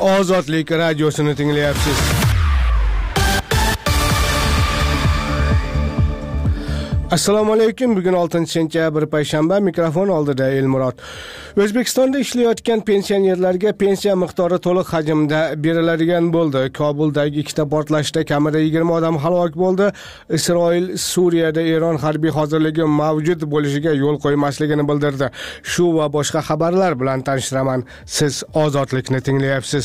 Ozodlik radiosini tinglayapsiz. Assalomu alaykum. Bugun 6-sentyabr payshanba, mikrofon oldida Elmurod. O'zbekistonda ishlayotgan pensionerlarga pensiya miqdori to'liq hajmda beriladigan bo'ldi. Kobuldagi ikkita portlashda kamida 20 odam halok bo'ldi. Isroil Suriyada Eron harbiy hozirligi mavjud bo'lishiga yo'l qo'ymasligini bildirdi. Shu va boshqa xabarlar bilan tanishtiraman. Siz Ozodlikni tinglayapsiz.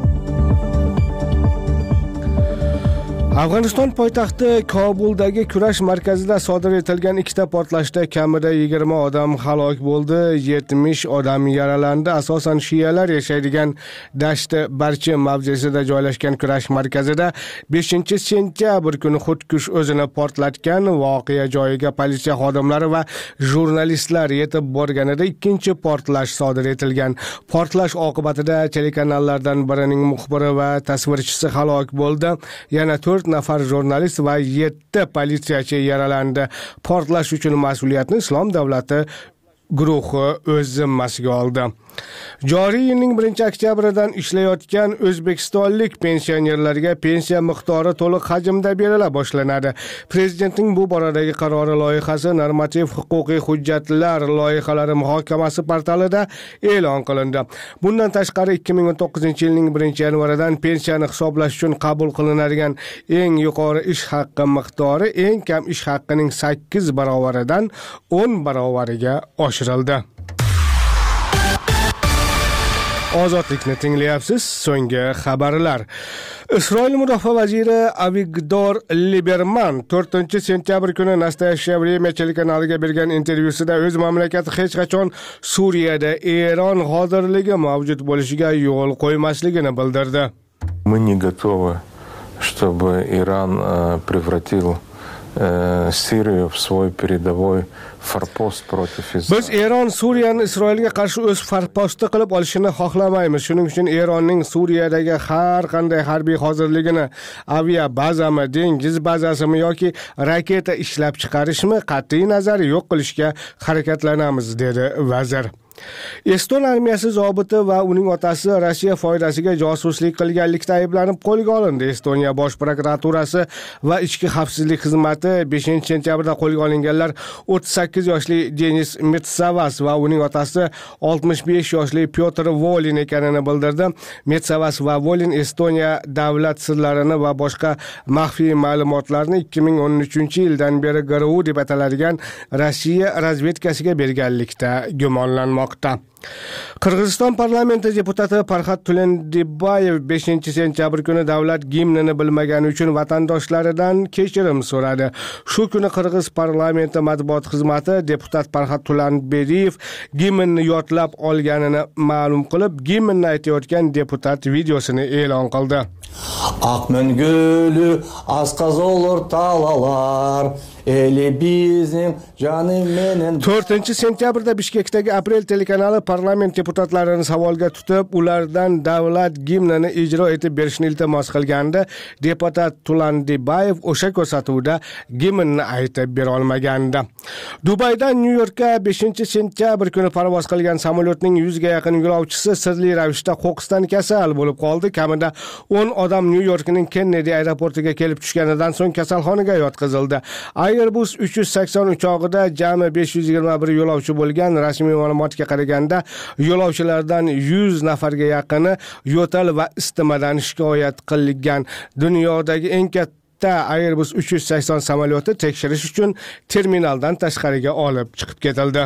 Afg'oniston poytaxti Kobuldagi kurash markazida sodir etilgan ikkita portlashda kamida 20 odam halok bo'ldi, 70 odam yaralandi. Asosan shiyalar yashaydigan Dashti Barchi mavzesida joylashgan kurash markazida 5-sentyabr kuni xudkush o'zini portlatgan. Voqea joyiga politsiya xodimlari va jurnalistlar yetib borganida ikkinchi portlash sodir etilgan. Portlash oqibatida telekanallardan birining muxbiri va tasvirchisi halok bo'ldi. Yana 4 nafar jurnalist va 7 politsiyachi yaralandi. Portlash uchun mas'uliyatni Islom davlati guruhi o'z zimmasiga oldi. Joriy yilning 1-oktyabridan ishlayotgan o'zbekistonlik pensionerlarga pensiya miqdori to'liq hajmda berila boshlanadi. Prezidentning bu boradagi qarori loyihasi normativ-huquqiy hujjatlar loyihalari muhokamasi portalida e'lon qilindi. Bundan tashqari 2019-yilning 1-yanvaridan pensiyani hisoblash uchun qabul qilinadigan eng yuqori ish haqqi miqdori eng kam ish haqqining 8 barovaridan 10 barovariga oshirildi. Ozodlikni tinglayapsiz. So'nggi xabarlar. Isroil mudofaa vaziri Avigdor Liberman 4-sentyabr kuni Nastoyashye Vremya telekanaliga bergan intervyusida o'z mamlakati hech qachon Suriyada Eron hozirligi mavjud bo'lishiga yo'l qo'ymasligini bildirdi. Мы не готовы, чтобы Иран превратил Siriya в свой передовой farpost против Израиля. Biz Eron Suriyani Isroilga qarshi o'z farposti qilib olishini xohlamaymiz. Shuning uchun Eronning Suriyadagi har qanday harbiy hozirligini, avia bazami, dengiz bazasimi yoki raketa ishlab chiqarishmi qat'iy nazar yo'q qilishga harakatlanamiz, dedi vazir. Eston armiyasi zobiti va uning otasi Rossiya foydasiga josuslik qilganlikda ayblanib qo'lga olindi. Estoniya bosh prokuraturasi va ichki xavfsizlik xizmati 5-sentyabrda qo'lga olinganlar 38 yoshli Denis Metsavas va uning otasi 65 yoshli Pyotr Volin ekanini bildirdi. Metsavas va Volin Estoniya davlat sirlarini va boshqa maxfiy ma'lumotlarni 2013-yildan beri GRU deb ataladigan Rossiya razvedkasiga berganlikda gumonlanmoqda. Qirg'iziston parlamenti deputati Farhad Tulendibayev 5-sentyabr kuni davlat gimnini bilmagani uchun vatandoshlaridan kechirim so'radi. Shu kuni Qirg'iz parlamenti matbuot xizmati deputat Farhad Tulendibayev gimnni yodlab olganini ma'lum qilib, gimnni aytayotgan deputat videosini e'lon qildi. Aqmen gölü asqaz olur talalar, eli bizim canım menen. 4-sentyabrda Bishkekdagi Aprel telekanali parlament deputatlarini savolga tutib, ulardan davlat gimnini ijro etib berishni iltimos qilganda, deputat Tulendibayev o'sha ko'rsatuvda gimnni aytib bera olmagandi. Dubaydan Nyu-Yorkka 5-sentyabr kuni parvoz qilgan samolyotning 100 ga yaqin yo'lovchisi sirli ravishda qo'qqisdan kasal bo'lib qoldi. Kamida 10 odam Nyu-Yorkning Kennedy aeroportiga kelib tushganidan so'ng kasalxonaga yotqizildi. Airbus 380 uchog'ida jami 521 yo'lovchi bo'lgan. Rasmiy ma'lumotga qaraganda, yo'lovchilardan 100 nafarga yaqini yo'tal va istimadan shikoyat qilgan. Dunyodagi eng katta Airbus 380 samolyoti tekshirish uchun terminaldan tashqariga olib chiqib ketildi.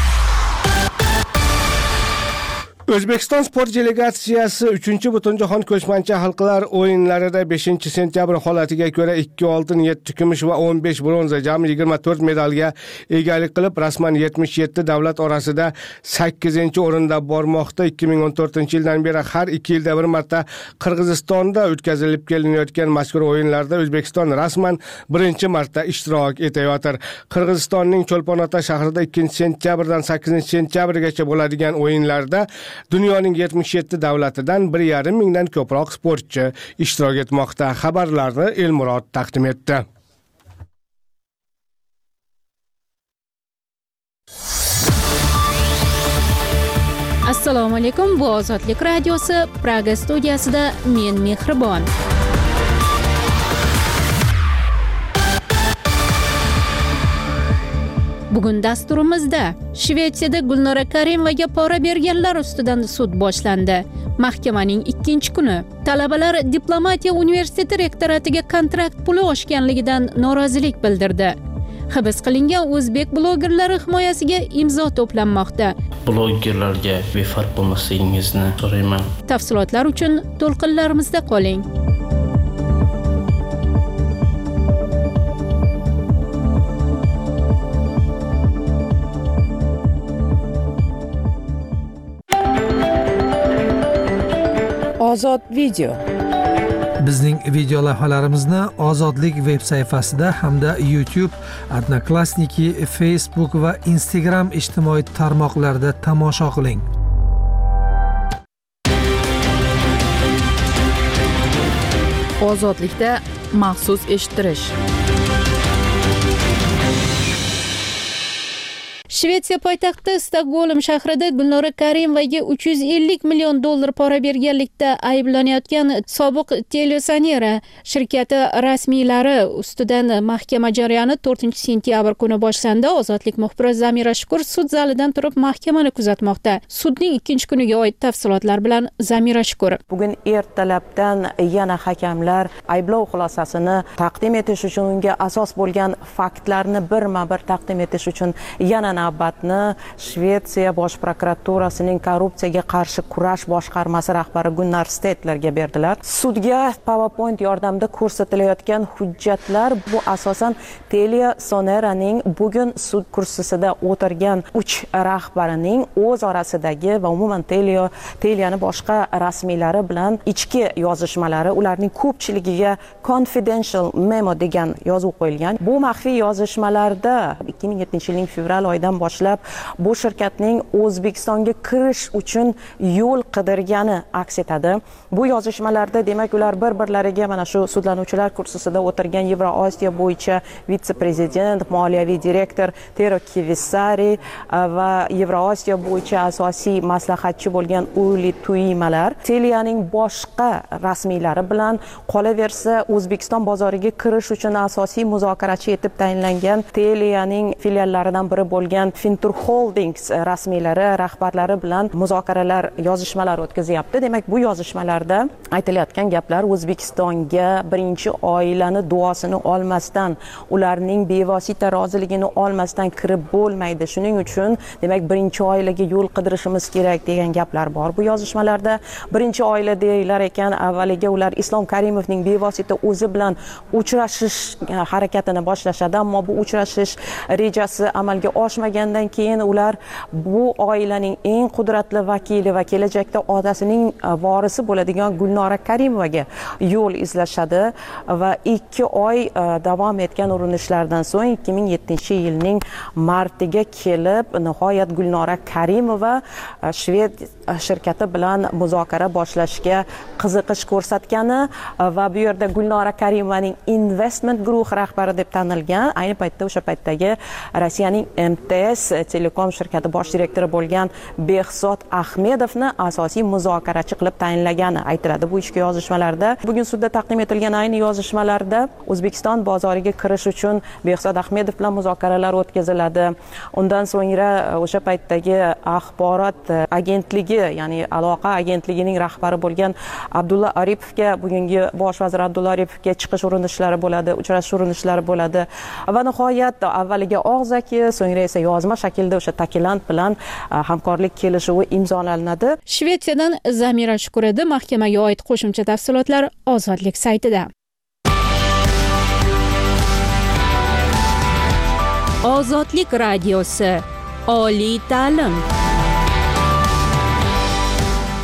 O'zbekiston sport delegatsiyasi 3-Butunjahon ko'chmanchi xalqlar o'yinlarida 5-sentyabr holatiga ko'ra 2 oltin, 7 kumush va 15 bronza, jami 24 medalga egalik qilib, rasman 77 davlat orasida 8-o'rinda bormoqda. 2014-yildan beri har 2 yilda bir marta Qirg'izistonda o'tkazilib kelinayotgan mazkur o'yinlarda O'zbekiston rasman 1-marta ishtirok etayotir. Qirg'izistonning Cho'lpon-Ota shahrida 2-sentyabrdan 8-sentyabrgacha bo'ladigan o'yinlarda dunyoning 77 davlatidan 1,5 mingdan ko'proq sportchi ishtirok etmoqda. Xabarlarni Elmurod taqdim etdi. Assalomu alaykum. Bu Ozodlik radiosi Praga studiyasida men Mehribon. Bugun dasturimizda Shvetsiyada Gulnora Karimovaga pora berganlar ustidan sud boshlandi. Mahkamaning 2-kuni talabalar Diplomatiya universiteti rektoratiga kontrakt puli oshganligidan norozilik bildirdi. Hibs qilingan o'zbek blogerlari himoyasiga imzo to'planmoqda. Blogerlarga befarq bo'lmasligingizni so'rayman. Tafsilotlar uchun to'lqinlarimizda qoling. Ozod video. Bizning video lavhalarimizni Ozodlik veb sayfasida hamda YouTube, Odnoklassniki, Facebook va Instagram ijtimoiy tarmoqlarida tomosha qiling. Ozodlikda maxsus eshittirish. Shvetsiya poytaxti Stokgolm shahrida Gulnora Karimovaga $350 million pora berganlikda ayblanayotgan sobiq Telesanera shirkati rasmiylari ustidan mahkama jarayoni 4-sentyabr kuni boshlandi. Ozodlik muxbiri Zamira Shukur sud zalidan turib mahkamani kuzatmoqda. Sudning 2-kuniga oid tafsilotlar bilan Zamira Shukur. Bugun ertalabdan yana hakamlar ayblov xulosasini taqdim etish uchun, unga asos bo'lgan faktlarni birma-bir taqdim etish uchun yana navbatni Shvetsiya bosh prokuraturasining korrupsiyaga qarshi kurash boshqarmasi rahbari Gunnar Stetlerga berdilar. Sudga PowerPoint yordamida ko'rsatilayotgan hujjatlar bu asosan Telesoneraning bugun sud kursisida o'tirgan 3 rahbarining o'z orasidagi va umuman Telia'ni boshqa rasmiylari bilan ichki yozishmalari, ularning ko'pchiligiga confidential memo degan yozuv qo'yilgan. Bu maxfiy yozishmalarda 2007-yilning fevral oyidan boshlab bu shirkatning O'zbekistonga kirish uchun yo'l qidirgani aks etadi. Bu yozishmalarda demak ular bir-birlariga mana shu sudlanuvchilar kursisida o'tirgan Yevrosiyo bo'yicha vitse-prezident, moliyaviy direktor Tero Kivissari va Yevrosiyo bo'yicha asosiy maslahatchi bo'lgan Uli Tuimalar Telia'ning boshqa rasmiylari bilan qolaversa O'zbekiston bozoriga kirish uchun asosiy muzokarachi etib tayinlangan Telia'ning filiallaridan biri bo'lgan Fintur Holdings rasmiylari, rahbarlari bilan muzokaralar, yozishmalar o'tkazyapti. Demak, bu yozishmalarda aytilayotgan gaplar O'zbekistonga birinchi oilani duosini olmasdan, ularning bevosita roziligini olmasdan kirib bo'lmaydi. Shuning uchun, demak, birinchi oilaga yo'l qidirishimiz kerak degan gaplar bor. Bu yozishmalarda birinchi oila deylar ekan, avvaliga ular Islom Karimovning bevosita o'zi bilan uchrashish harakatini boshlashadi, ammo bu uchrashish rejasi amalga oshmagandan keyin ular bu oilaning eng qudratli vakili va kelajakda otasining vorisi bo'ladigan Gulnora Karimovaga yo'l izlashadi va 2 oy davom etgan urinishlardan so'ng 2007-yilning martiga kelib nihoyat Gulnora Karimova Shved shirkati bilan muzokara boshlashga qiziqish ko'rsatgani va bu yerda Gulnora Karimovaning investment guruhi rahbari deb tanilgan, ayni paytda o'sha paytdagi Rossiyaning MTS Telekom shirkati bosh direktori bo'lgan Behzod Ahmedovni asosiy muzokarachi qilib tayinlagani aytiladi bu ichki yozishmalarda. Bugun sudda taqdim etilgan ayni yozishmalarda O'zbekiston bozoriga kirish uchun Behzod Ahmedov bilan muzokaralar o'tkaziladi. Undan so'ngra o'sha paytdagi axborot agentligi, ya'ni aloqa agentligining rahbari bo'lgan Abdulla Aripovga, bugungi bosh vazir Abdulla Aripovga chiqish urinishlari bo'ladi, uchrashuv urinishlari bo'ladi va nihoyat avvaliga og'zaki, so'ngra esa yozma shaklda o'sha Tailand bilan hamkorlik kelishuvi imzolanadi. Shvetsiyadan Zamira Shukur edi. Mahkamaga oid qo'shimcha tafsilotlar Ozodlik saytida. Ozodlik radiosi. Oliy ta'lim.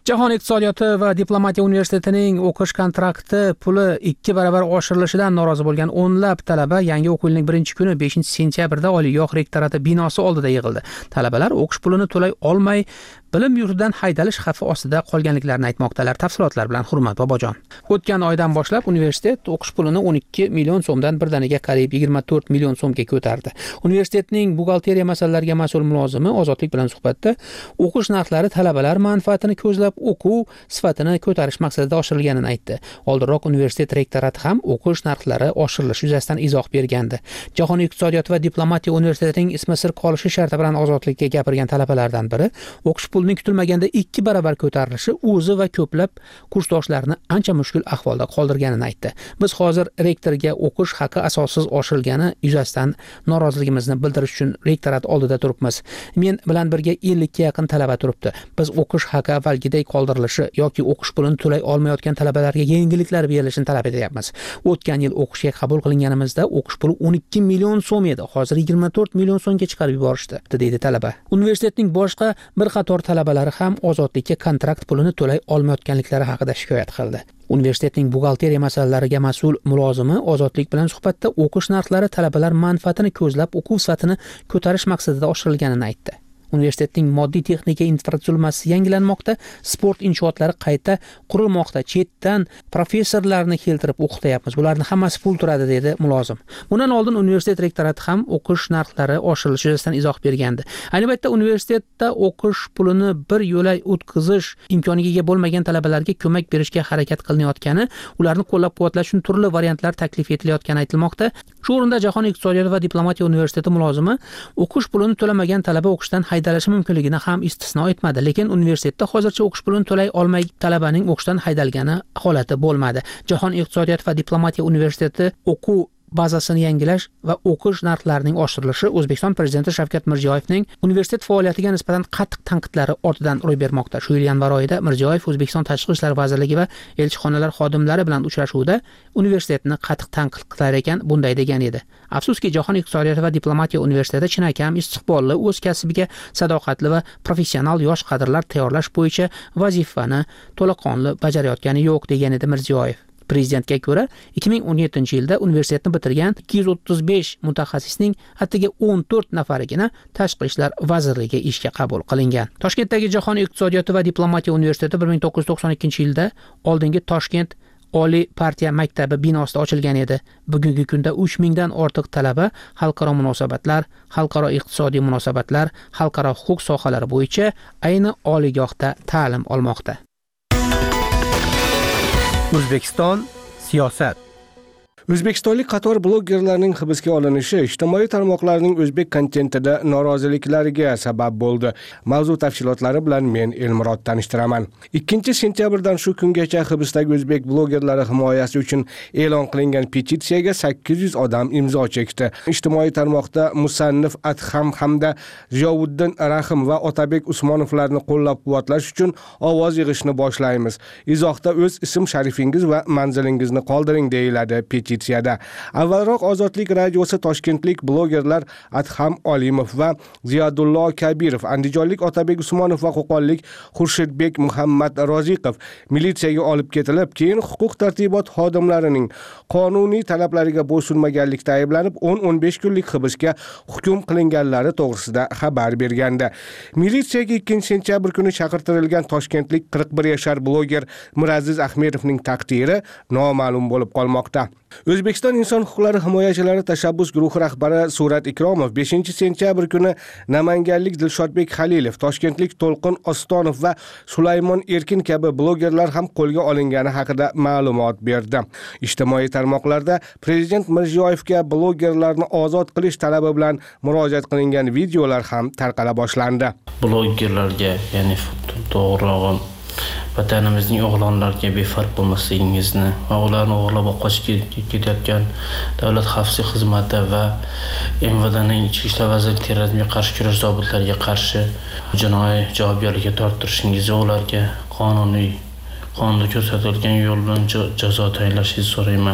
Jahon iqtisodiyoti va diplomatiya universitetining o'qish kontrakti puli 2 barobar oshirilishidan norozi bo'lgan o'nlab talaba yangi o'quv yilining 1-kuni 5-sentyabrda oliygoh rektorati binosi oldida yig'ildi. Talabalar o'qish pulini to'lay olmay bilim yurtidan haydalish xavfi ostida qolganliklarini aytmoqdalar. Tafsilotlar bilan Hurmat Bobojon. O'tgan oydan boshlab universitet o'qish pulini 12 million so'mdan birdaniga qariyb 24 million so'mga ko'tardi. Universitetning buxgalteriya masalalariga mas'ul mulozimi Ozodlik bilan suhbatda o'qish narxlari talabalar manfaatini ko'zlab o'quv sifatini ko'tarish maqsadida oshirilganini aytdi. Oldinroq universitet rektorati ham o'qish narxlari oshirilishi yuzasidan izoh bergandi. Jahon iqtisodiyoti va diplomatiya universitetining ismi sir qolishi sharti bilan Ozodlikka gapirgan talabalardan biri o'qish pulining kutilmaganda 2 barobar ko'tarilishi o'zi va ko'plab kursdoshlarini ancha mushkul ahvolda qoldirganini aytdi. Biz hozir rektorga o'qish haqi asossiz oshirilgani yuzasidan noroziligimizni bildirish uchun rektorat oldida turibmiz. Men bilan birga 50 ga yaqin talaba turibdi. Biz o'qish haqi avvalgidek qoldirilishi yoki o'qish pulini to'lay olmayotgan talabalarga yengilliklar berilishini talab etyapmiz. O'tgan yil o'qishga qabul qilinganimizda o'qish puli 12 million so'm edi. Hozir 24 million so'mga chiqarib yuborishdi, dedi talaba. Universitetning boshqa bir qator talabalari ham Ozodlikka kontrakt pulini to'lay olmayotganliklari haqida shikoyat qildi. Universitetning buxgalteriya masalalariga mas'ul mulozimi Ozodlik bilan suhbatda o'qish narxlari talabalar manfaatini ko'zlab o'quv sifatini ko'tarish maqsadida oshirilganini aytdi. Universitetning moddiy texnika infratuzilmasi yangilanmoqda, sport inshootlari qayta qurilmoqda. Chetdan professorlarni keltirib o'qityapmiz. Bularning hammasi pul turadi, dedi mulozim. Bundan oldin universitet rektorati ham o'qish narxlari oshirilishi yuzasidan izoh bergandi. Ayni paytda universitetda o'qish pulini bir yo'lay o'tkazish imkoniga ega bo'lmagan talabalarga ko'mak berishga harakat qilinayotgani, ularni qo'llab-quvvatlash uchun turli variantlar taklif etilayotgani aytilmoqda. Shu o'rinda Jahon iqtisodiyoti va diplomatiya universiteti mulozimi o'qish pulini to'lamagan talaba o'qishdan haydalishi mumkinligini ham istisno etmadi, lekin universitetda hozircha o'qish pulini to'lay olmay talabaning o'qishdan haydalgani holati bo'lmadi. Jahon iqtisodiyoti va diplomatiya universiteti o'quv bazasini yangilash va o'qish narxlarining oshirilishi O'zbekiston prezidenti Shavkat Mirziyoyevning universitet faoliyatiga nisbatan qattiq tanqidlari ortidan ro'y bermoqda. Shu yil yanvar oyida Mirziyoyev O'zbekiston Tashqi ishlar vazirligi va elchixonalar xodimlari bilan uchrashuvda universitetni qattiq tanqid qilar ekan, bunday degan edi. Afsuski, Jahon iqtisodiyoti va diplomatiya universiteti chinakam istiqbolli, o'z kasbiga sadoqatli va professional yosh kadrlar tayyorlash bo'yicha vazifani to'laqonli bajarayotgani yo'q, degan edi Mirziyoyev. Prezidentga ko'ra 2017-yilda universitetni bitirgan 235 mutaxassisning attiga 14 nafarigina Tashqi ishlar vazirligiga ishga qabul qilingan. Toshkentdagi Jahon iqtisodiyoti va diplomatiya universiteti 1992-yilda oldingi Toshkent Oliy partiya maktabi binosida ochilgan edi. Bugungi kunda 3000 dan ortiq talaba xalqaro munosabatlar, xalqaro iqtisodiy munosabatlar, xalqaro huquq sohalari bo'yicha ayni oliygohda ta'lim olmoqda. O'zbekiston siyosat. O'zbekistonlik qator blogerlarning hibsga olinishi ijtimoiy tarmoqlarning o'zbek kontentida noroziliklarga sabab bo'ldi. Mavzu tafsilotlari bilan men Elmurod tanishtiraman. 2-sentyabrdan shu kungacha hibsdagi o'zbek blogerlari himoyasi uchun e'lon qilingan petitsiyaga 800 odam imzo chekdi. Ijtimoiy tarmoqda musannif Adham hamda Ziyovuddin Rahim va Otabek Usmonovlarni qo'llab-quvvatlash uchun ovoz yig'ishni boshlaymiz. Izohda o'z ism-sharifingiz va manzilingizni qoldiring, deyiladi petitsiyada. Avvalroq Ozodlik radiosi toshkentlik blogerlar Adham Olimov va Ziyodullo Kabirov, andijonlik Otabek Usmonov va qo'qonlik Xurshidbek Muhammad Roziqov militsiyaga olib ketilib, keyin huquq tartibot xodimlarining qonuniy talablariga bo'ysunmaganlikda ayblanib 10-15 kunlik hibsga hukm qilinganlari to'g'risida xabar bergandi. Militsiyaga 2-sentyabr kuni chaqirtirilgan toshkentlik 41 yashar bloger Miraziz Ahmedovning taqdiri noma'lum bo'lib qolmoqda. O'zbekiston inson huquqlari himoyachilari tashabbus guruhi rahbari Surat Ikromov 5-sentyabr kuni namanganlik Dilshodbek Halilov, toshkentlik To'lqin Ostonov va Sulaymon Erkin kabi blogerlar ham qo'lga olingani haqida ma'lumot berdi. Ijtimoiy tarmoqlarda Prezident Mirziyoyevga blogerlarni ozod qilish talabi bilan murojaat qilingan videolar ham tarqala boshlandi. Blogerlarga, ya'ni to'g'rirog'i vatanimizning o'g'lonlariga befarq bo'lmasligingizni va ularni o'g'irlab qochib ketayotgan Davlat xavfsizlik xizmati va MVDning Ichki ishlar vazirligi terrorizmga qarshi kurash zobitlariga qarshi jinoiy javobgarlikka tortirishingizni, ularga qonunda ko'rsatilgan yo'l bilan jazo tayinlashingizni so'rayman.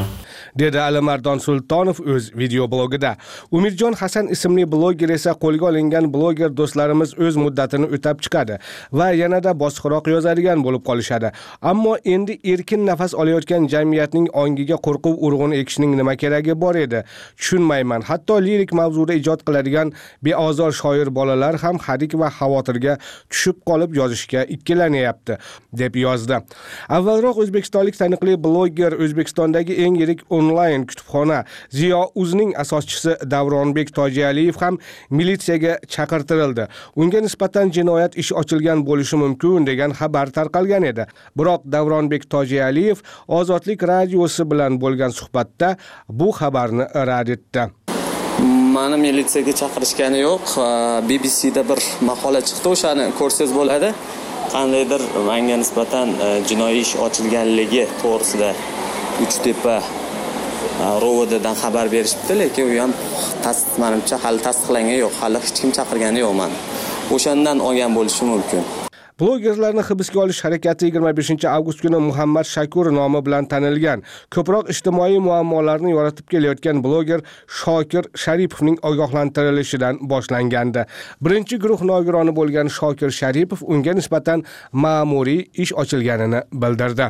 dedi Alimardon Sultonov o'z video blogida. Umirjon Hasan ismli bloger esa qo'lga olingan bloger do'stlarimiz o'z muddatini o'tab chiqadi va yanada bosiqroq yozadigan bo'lib qolishadi. Ammo endi erkin nafas olayotgan jamiyatning ongiga qo'rquv urug'ini ekishning nima keragi bor edi? Tushunmayman. Hatto lirik mavzuda ijod qiladigan beozor shoir bolalar ham hadik va xavotirga tushib qolib yozishga ikkilanyapti, deb yozdi. Avvalroq o'zbekistonlik taniqli bloger O'zbekistondagi eng yirik onlayn kutubxona Ziyo.uzning asoschisi Davronbek Tojialiyev ham militsiyaga chaqirtirildi. Unga nisbatan jinoyat ishi ochilgan bo'lishi mumkin degan xabar tarqalgan edi. Biroq Davronbek Tojialiyev Ozodlik radiosi bilan bo'lgan suhbatda bu xabarni rad etdi. Mani militsiyaga chaqirishgani yo'q. BBCda bir maqola chiqdi, o'shani ko'rsangiz bo'ladi. Qandaydir menga nisbatan jinoiy ish ochilganligi to'g'risida Uchtepa rovodadan xabar berishibdi, lekin u ham menimcha hali tasdiqlangan yo'q. Hali hech kim chaqirgani yo'q meni. O'shandan olgan bo'lishi mumkin. Blogerlarni hibsga olish harakati 25 avgust kuni Muhammad Shakur nomi bilan tanilgan. Ko'proq ijtimoiy muammolarni yoritib kelayotgan bloger Shokir Sharipovning ogohlantirilishidan boshlangandi. Birinchi guruh nogironi bo'lgan Shokir Sharipov unga nisbatan ma'muriy ish ochilganini bildirdi.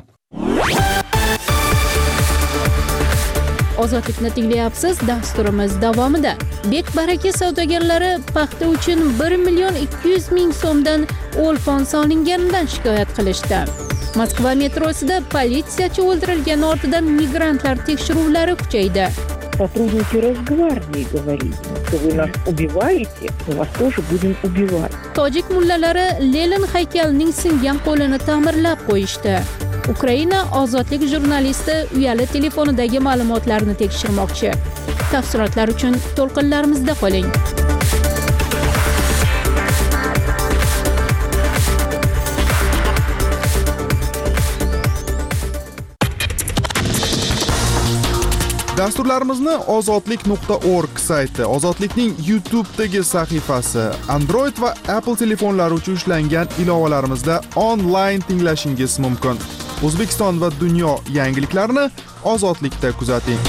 Ozodlikni tinglayapsiz. Dasturimiz davomida Bek-baraka savdogarlari paxta uchun 1.200.000 so'mdan o'lpon solinganidan shikoyat qilishdi. Moskva metrosida politsiyachi o'ldirilgani ortidan migrantlar tekshiruvlari kuchaydi. Сотрудники Росгвардии говорили, что вы нас убиваете, мы вас тоже будем убивать. Tojik mullalari Lenin haykalining singan qo'lini ta'mirlab qo'yishdi. Ukraina ozodlik jurnalisti uyali telefonidagi ma'lumotlarni tekshirmoqchi. Tafsilotlar uchun to'lqinlarimizda qoling. Dasturlarimizni ozodlik.org sayti, Ozodlikning YouTube'dagi sahifasi, Android va Apple telefonlari uchun ishlangan ilovalarimizda onlayn tinglashingiz mumkin. O'zbekiston va dunyo yangiliklarini Ozodlikda kuzating.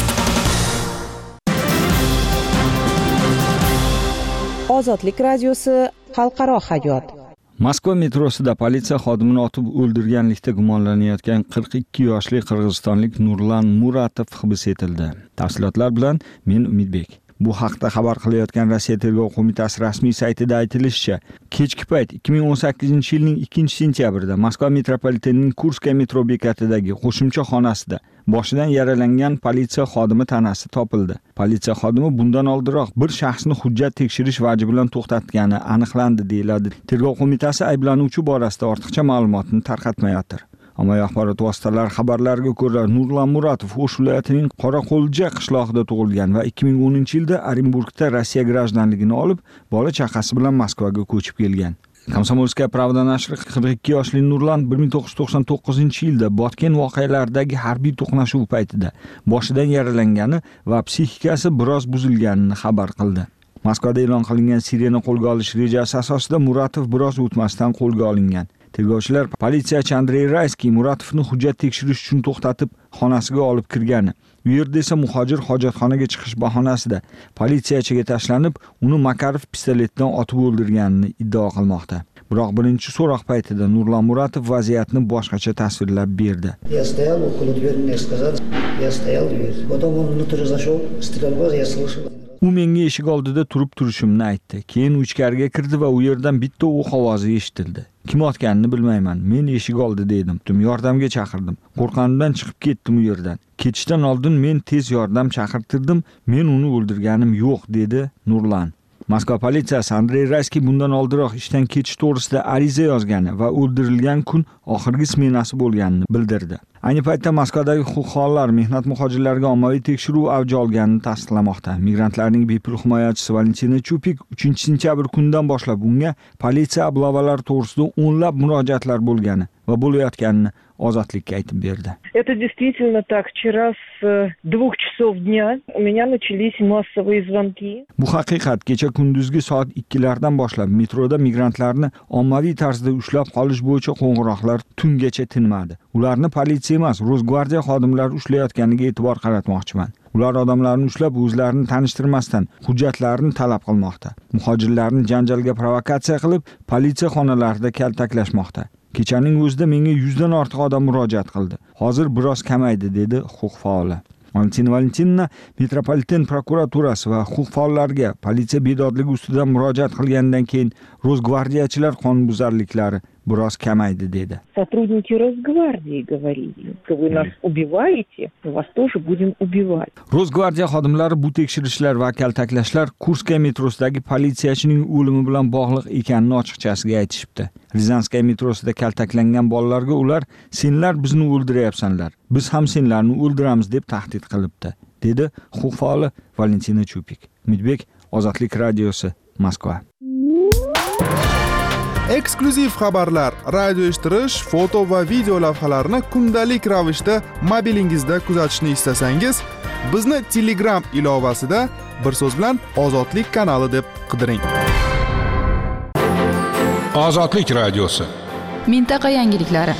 Ozodlik radiosi xalqaro hayot. Moskva metrosida politsiya xodimini otib o'ldirganlikda gumonlanayotgan 42 yoshli qirg'izistonlik Nurlan Muratov hibs etildi. Tafsilotlar bilan men Umidbek. Bu haqda xabar qilayotgan Rossiya Tergov qo'mitasi rasmiy saytida aytilishicha, kechki payt 2018-yilning 2-sentyabrida Moskva metropolitenining Kurskaya metro bekatidagi qo'shimcha xonasida boshidan yaralangan politsiya xodimi tanasi topildi. Politsiya xodimi bundan oldinroq bir shaxsni hujjat tekshirish vaji bilan to'xtatgani aniqlandi, deyiladi. Tergov qo'mitasi ayblanuvchi borasida ortiqcha ma'lumotni tarqatmayapti. Ommaviy axborot vositalari xabarlariga ko'ra, Nurlan Muratov O'sh viloyatining Qoraqo'lja qishlog'ida tug'ilgan va 2010-yilda Orenburgda Rossiya grajdanligini olib, bola chaqasi bilan Moskvaga ko'chib kelgan. Komsomolskaya pravda nashri 42 yoshli Nurlan 1999-yilda Botken voqealaridagi harbiy to'qnashuv paytida boshidan yaralangani va psixikasi biroz buzilganini xabar qildi. Moskvada e'lon qilingan Siriyani qo'lga olish rejasi asosida Muratov biroz o'tmasdan qo'lga olingan. Tergovchilar politsiyachi Andrey Rayskiy Muratovni hujjat tekshirish uchun to'xtatib, xonasiga olib kirgani. U yerda esa muhojir hojatxonaga chiqish bahonasida politsiyachiga tashlanib, uni Makarov pistoletdan otib o'ldirganini iddao qilmoqda. Biroq birinchi so'roq paytida Nurlan Muratov vaziyatni boshqacha tasvirlab berdi. Я стоял около двери, мне сказали, я стоял дверь. Потом он внутрь зашел, стрельба, я слышал. U menga eshik oldida turib turishimni aytdi. Keyin ichkariga kirdi va u yerdan bitta o'q ovozi eshitildi. Kim otganini bilmayman. Men eshik oldida edim. Yordamga chaqirdim. Qo'rqqanimdan chiqib ketdim u yerdan. Ketishdan oldin men tez yordam chaqirtirdim. Men uni o'ldirganim yo'q, dedi Nurlan. Moskva politsiyasi Andrey Rayskiy bundan oldinroq ishdan ketish to'g'risida ariza yozgani va o'ldirilgan kun oxirgi smenasi bo'lganini bildirdi. Ayni paytda Moskvadagi huquqxonlar mehnat muhojirlariga ommaviy tekshiruv avj olganini tasdiqlamoqda. Migrantlarning bepul himoyachisi Valentina Chupik 3-sentyabr kunidan boshlab unga politsiya oblavalari to'g'risida o'nlab murojaatlar bo'lgani va bo'layotganini Ozodlikka aytib berdi. Это действительно так. Вчера с 2 часов дня у меня начались массовые звонки. Bu haqiqat. Kecha kunduzgi soat 2lardan boshlab metroda migrantlarni ommaviy tarzda ushlab qolish bo'yicha qo'ng'iroqlar tungacha tinmadi. Ularni politsiya emas, Rosgvardiya xodimlari ushlayotganiga e'tibor qaratmoqchiman. Ular odamlarni ushlab o'zlarini tanishtirmasdan hujjatlarini talab qilmoqda. Muhojirlarni janjalga provokatsiya qilib, politsiya xonalarida kaltaklashmoqda. Kechaning o'zida menga 100 dan ortiq odam murojaat qildi. Hozir biroz kamaydi, dedi huquq faoli. Valentina metropoliten prokuraturasi va huquq faollariga politsiya bedodligi ustidan murojaat qilgandan keyin Rosgvardiyachilar qonunbuzarliklari biroz kamaydi dedi. Сотрудники Росгвардии говорили, что вы нас убиваете, мы вас тоже будем убивать. Rosgvardiya xodimlari bu tekshirishlar va kaltaklashlar Kurskaya metrosidagi politsiyachining o'limi bilan bog'liq ekanini ochiqchasiga aytishibdi. Rizanskaya metrosida kaltaklangan bolalarga ular "Senlar bizni o'ldiryapsanlar, biz ham senlarni o'ldiramiz" deb tahdid qilibdi, dedi huquq faoli Valentina Chupik. Umidbek, Ozodlik radiosi, Moskva. Eksklyuziv xabarlar, radio eshittirish, foto va video lavhalarni kundalik ravishda mobilingizda kuzatishni istasangiz, bizni Telegram ilovasida bir so'z bilan Ozodlik kanali deb qidiring. Ozodlik radiosi. Mintaqa yangiliklari.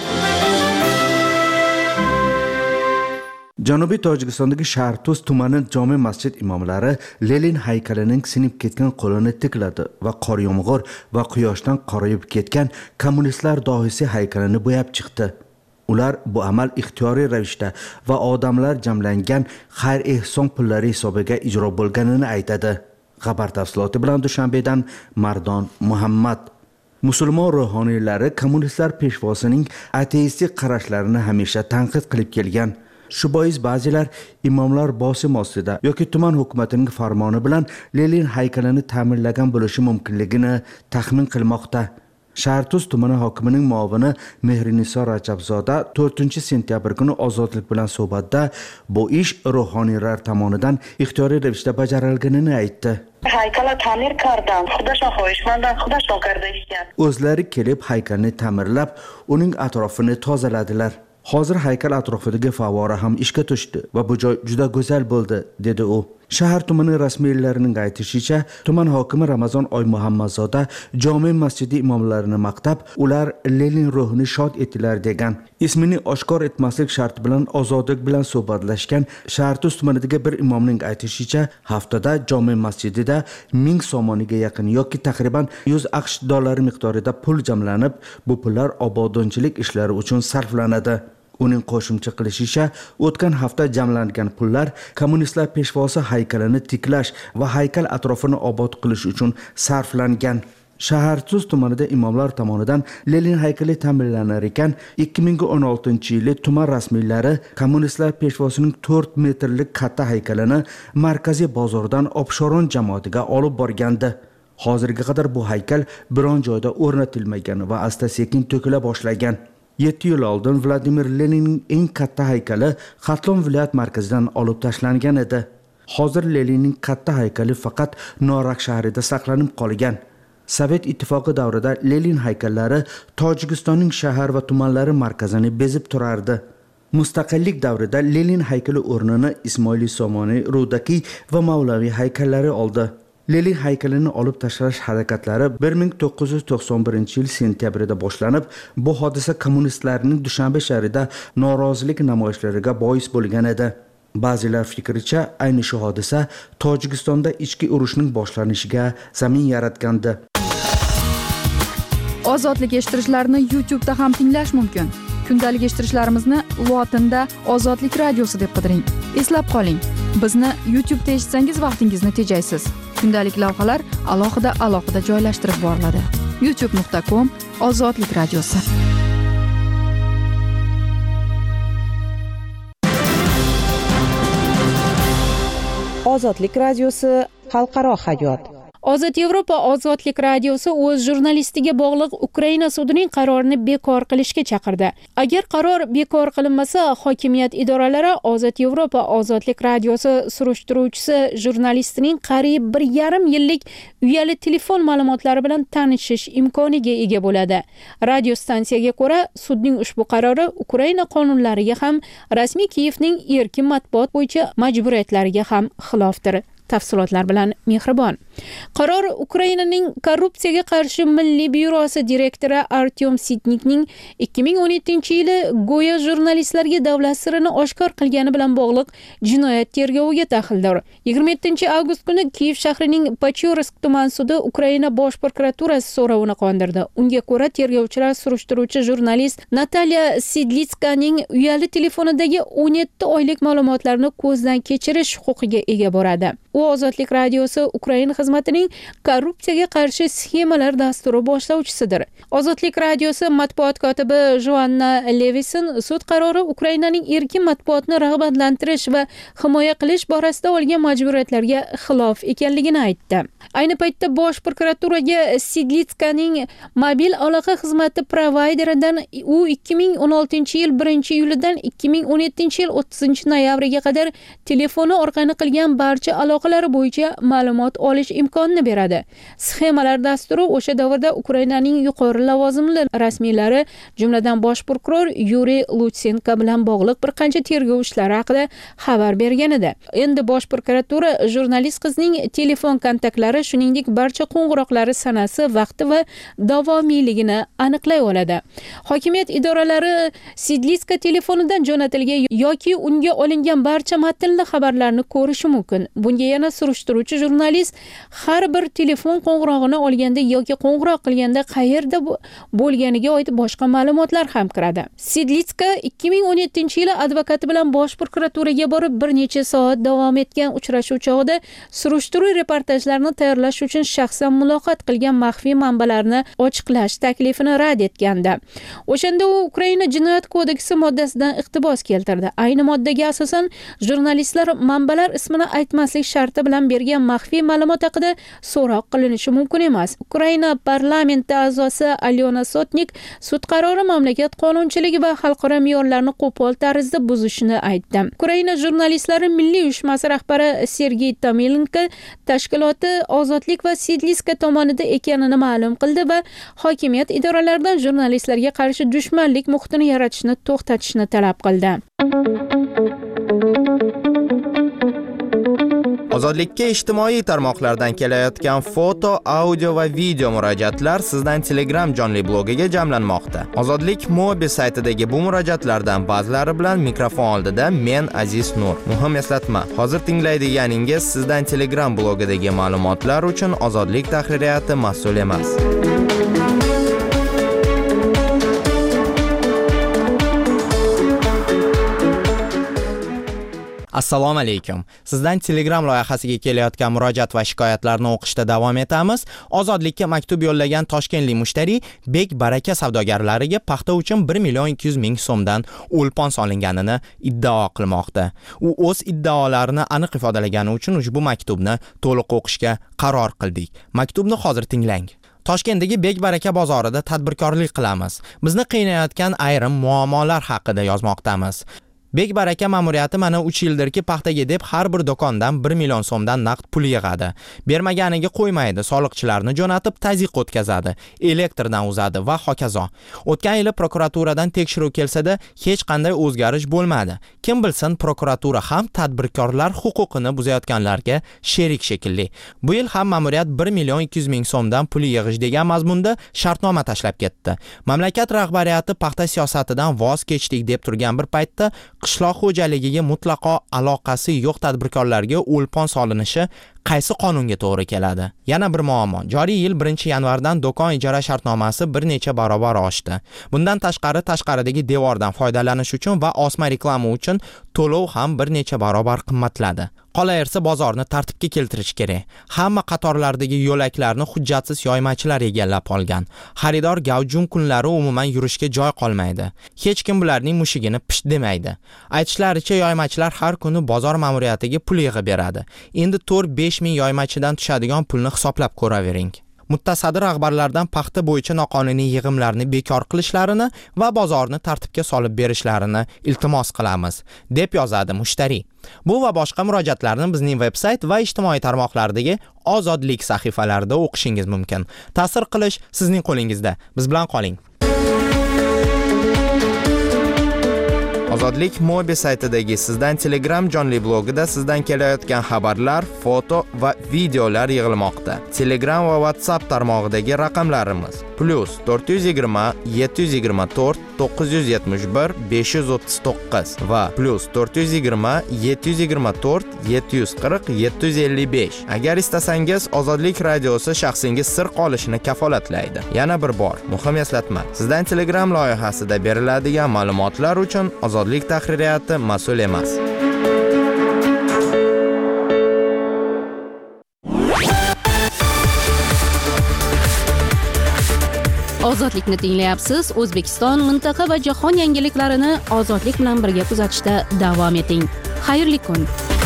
Janubiy Tojikistondagi Shartuz tumani jome masjid imomlari Lenin haykalining sinib ketgan qo'lini tikladi va qor yomg'ir va quyoshdan qorayib ketgan kommunistlar dohisi haykalini bo'yab chiqdi. Ular bu amal ixtiyoriy ravishda va odamlar jamlangan xayr-ehson pullari hisobiga ijro bo'lganini aytadi. Xabar tafsiloti bilan Dushanbedan Mardon Muhammad. Musulmon ruhoniylari kommunistlar peshvosining ateistik qarashlarini hamisha tanqid qilib kelgan. Shu bois ba'zilar imomlar bosim ostida yoki tuman hukumatining farmoni bilan Lenin haykalini ta'mirlagan bo'lishi mumkinligini taxmin qilmoqda. Shartuz tumani hokimining muovini Mehriniso Rajabzoda 4-sentyabr kuni Ozodlik bilan suhbatda bu ish ruhoniylar tomonidan ixtiyoriy ravishda bajarilganini aytdi. Haykala ta'mir kardam, Xudoshon xohishmandan Xudoshon kardayishgan. O'zlari kelib haykalni ta'mirlab, uning atrofini tozaladilar. Hozir haykal atrofidagi favvora ham ishga tushdi va bu joy juda go'zal bo'ldi, dedi u. Shahar tumani rasmiylarining aytishicha, tuman hokimi Ramazon Oymuhammadzoda jome masjidi imomlarini maqtab, ular Lenin ruhini shod etdilar degan. Ismini oshkor etmaslik sharti bilan Ozodlik bilan suhbatlashgan Shartuz tumanidagi bir imomning aytishicha, haftada jome masjidida 1000 somoniga yaqin yoki taxriban 100 AQSh dollari miqdorida pul jamlanib, bu pullar obodonchilik ishlari uchun sarflanadi. Uning qo'shimcha qilishicha, o'tgan hafta jamlangan pullar kommunistlar peshvosi haykalini tiklash va haykal atrofini obod qilish uchun sarflangan. Shahartuz tumanida imomlar tomonidan Lenin haykali ta'mirlanar ekan, 2016-yili tuman rasmiylari kommunistlar peshvosining 4 metrlik katta haykalini markaziy bozordan Obshoron jamoatiga olib borgandi. Hozirga qadar bu haykal biron joyda o'rnatilmagan va asta-sekin to'kila boshlagan. 7 yil oldin Vladimir Leninning eng katta haykali Xatlon viloyat markazidan olib tashlangan edi. Hozir Leninning katta haykali faqat Norak shahrida saqlanib qolgan. Sovet ittifoqi davrida Lenin haykallari Tojikistonning shahar va tumanlari markazini bezib turardi. Mustaqillik davrida Lenin haykali o'rnini Ismoil Somoniy, Rudakiy va Mavlaviy haykallari oldi. Lenin haykalini olib tashlash harakatlari 1991-yil sentyabrida boshlanib, bu hodisa kommunistlarning Dushanbe shahrida norozilik namoyishlariga bois bo'lgan edi. Ba'zilar fikricha, ayni shu hodisa Tojikistonda ichki urushning boshlanishiga zamin yaratgandi. Ozodlik eshittirishlarni YouTube'da ham tinglash mumkin. Kundalik eshittirishlarimizni lotinda Ozodlik radiosi deb qidiring. Eslab qoling, bizni YouTube'da eshitsangiz vaqtingizni tejaysiz. Kundalik lavhalar alohida joylashtirib boriladi. youtube.com/Ozodlik radiosi. Ozodlik radiosi xalqaro hayot. Ozod Yevropa ozodlik radiosi o'z jurnalistiga bog'liq Ukraina sudining qarorini bekor qilishga chaqirdi. Agar qaror bekor qilinmasa, hokimiyat idoralari Ozod Yevropa ozodlik radiosi surishtiruvchisi jurnalistining qariyb 1,5 yillik uyali telefon ma'lumotlari bilan tanishish imkoniga ega bo'ladi. Radio stansiyaga ko'ra, sudning ushbu qarori Ukraina qonunlariga ham, rasmiy Kiyevning erkin matbuot bo'yicha majburiyatlariga ham xilofdir. Tafsilotlar bilan Mehribon. Qaror Ukrainaning korrupsiyaga qarshi milliy byurosi direktori Artyom Sitnikning 2017-yili go'yo jurnalistlarga davlat sirini oshkor qilgani bilan bog'liq jinoyat tergoviga daxldor. 27-avgust kuni Kiyev shahrining Pachyorsk tuman sudi Ukraina bosh prokuraturasi so'rovini qondirdi. Unga ko'ra, tergovchilar surishtiruvchi jurnalist Natalya Sidlitskaning uyali telefonidagi 17 oylik ma'lumotlarni ko'zdan kechirish huquqiga ega bo'ladi. U ozodlik radiosi Ukraina xizmatining korrupsiyaga qarshi sxemalar dasturi boshlovchisidir. Ozodlik radiosi matbuot kotibi Joanna Levison sud qarori Ukrainaning erkin matbuotni rag'batlantirish va himoya qilish borasida olgan majburiyatlarga xilof ekanligini aytdi. Ayni paytda bosh prokuraturaga Sidlitskaning mobil aloqa xizmati provayderidan u 2016-yil 1-iyulidan 2017-yil 30-noyabriga qadar telefoni orqali qilgan barcha aloqalar bo'yicha ma'lumot olish imkonini beradi. Sxemalar dasturi o'sha davrda Ukrainaning yuqori lavozimli rasmiylari, jumladan bosh prokuror Yuriy Lutsenko bilan bog'liq bir qancha tergov ishlari haqida xabar bergan edi. Endi bosh prokuratura jurnalist qizning telefon kontaktlari, shuningdek barcha qo'ng'iroqlari sanasi, vaqti va davomiyligini aniqlay oladi. Hokimiyat idoralari Sidlitska telefonidan jo'natilgan yoki unga olingan barcha matnli xabarlarni ko'rishi mumkin. Bunga yana surishtiruvchi jurnalist har bir telefon qo'ng'irog'ini olganda yoki qo'ng'iroq qilganda qayerda bo'lganiga oid boshqa ma'lumotlar ham kiradi. Sidlitska 2017-yili advokati bilan bosh prokuraturaga borib bir necha soat davom etgan uchrashuv chog'ida surishtiruv reportajlarini tayyorlash uchun shaxsan muloqot qilgan maxfiy manbalarni ochiqlash taklifini rad etgandi. O'shanda u Ukraina jinoyat kodeksi moddasidan iqtibos keltirdi. Ayni moddaga asosan jurnalistlar manbalar ismini aytmaslik sharti bilan bergan maxfiy ma'lumot haqida so'roq qilinishi mumkin emas. Ukraina parlamenti a'zosi Alyona Sotnik sud qarori mamlakat qonunchiligi va xalqaro me'yorlarni qo'pol tarzda buzishini aytdi. Ukraina jurnalistlari milliy uyushmasi rahbari Sergey Tomilenko tashkiloti ozodlik va Sidlitska tomonida ekanini ma'lum qildi va hokimiyat idoralaridan jurnalistlarga qarshi dushmanlik muhitini yaratishni to'xtatishni talab qildi. Ozodlikka ijtimoiy tarmoqlardan kelayotgan foto, audio va video murojaatlar sizdan Telegram jonli blogiga jamlanmoqda. Ozodlik Mobi saytidagi bu murojaatlardan ba'zilari bilan mikrofon oldida men Aziz Nur. Muhim eslatma, hozir tinglaydiganingiz sizdan Telegram blogidagi ma'lumotlar uchun Ozodlik tahririyati mas'ul emas. Assalomu alaykum. Sizdan Telegram loyihasiga kelayotgan murojaat va shikoyatlarni o'qishda davom etamiz. Ozodlikka maktub yo'llagan toshkentlik mushtari Bek Baraka savdogarlariga paxta uchun 1,200,000 so'mdan o'lpon solinganini iddao qilmoqda. U o'z iddaolarini aniq ifodalagani uchun ushbu maktubni to'liq o'qishga qaror qildik. Maktubni hozir tinglang. Toshkentdagi Bek Baraka bozorida tadbirkorlik qilamiz. Bizni qiynayotgan ayrim muammolar haqida yozmoqdamiz. Bek Baraka ma'muriyati mana 3 yildirki paxtaga deb har bir do'kondan 1 million so'mdan naqd pul yig'adi. Bermaganiga qo'ymaydi, soliqchilarni jo'natib tazyiq o'tkazadi, elektrdan uzadi va hokazo. O'tgan yili prokuraturadan tekshiruv kelsa-da, hech qanday o'zgarish bo'lmadi. Kim bilsin, prokuratura ham tadbirkorlar huquqini buzayotganlarga sherik shekilli. Bu yil ham ma'muriyat 1,200,000 so'mdan pul yig'ish degan mazmunda shartnoma tashlab ketdi. Mamlakat rahbariyati paxta siyosatidan voz kechdik deb turgan bir paytda qishloq xo'jaligiga mutlaqo aloqasi yo'q tadbirkorlarga o'lpon solinishi qaysi qonunga to'g'ri keladi? Yana bir muammo. Joriy yil 1-yanvardan do'kon ijara shartnomasi bir necha barobar oshdi. Bundan tashqaridagi devordan foydalanish uchun va osma reklama uchun to'lov ham bir necha barobar qimmatladi. Qolaversa bozorni tartibga keltirish kerak. Hamma qatorlardagi yo'laklarni hujjatsiz yoymachilar egallab olgan. Xaridor gavjum kunlari umuman yurishga joy qolmaydi. Hech kim bularning mushigini pisht demaydi. Aytishlaricha yoymachilar har kuni bozor ma'muriyatiga pul yig'ib beradi. Endi 4-5 ming yoymachidan tushadigan pulni hisoblab ko'ravering. Muttasaddi rahbarlardan paxta bo'yicha noqonuniy yig'imlarni bekor qilishlarini va bozorni tartibga solib berishlarini iltimos qilamiz, deb yozadi mushtariy. Bu va boshqa murojaatlarni bizning veb-sayt va ijtimoiy tarmoqlardagi Ozodlik sahifalarida o'qishingiz mumkin. Ta'sir qilish sizning qo'lingizda. Biz bilan qoling. Ozodlik Mobi saytidagi sizdan Telegram jonli blogida sizdan kelayotgan xabarlar, foto va videolar yig'ilmoqda. Telegram va WhatsApp tarmog'idagi raqamlarimiz +420 724 971 539 va +420 724 740 755. Agar istasangiz, Ozodlik radiosi shaxsingiz sir qolishini kafolatlaydi. Yana bir bor, muhim eslatma. Sizdan Telegram loyihasida beriladigan ma'lumotlar uchun Ozodlik tahririyati mas'ul emas. Ozodlikni tinglayapsiz. O'zbekiston, mintaqa va jahon yangiliklarini ozodlik bilan birga kuzatishda davom eting. Xayrli kun.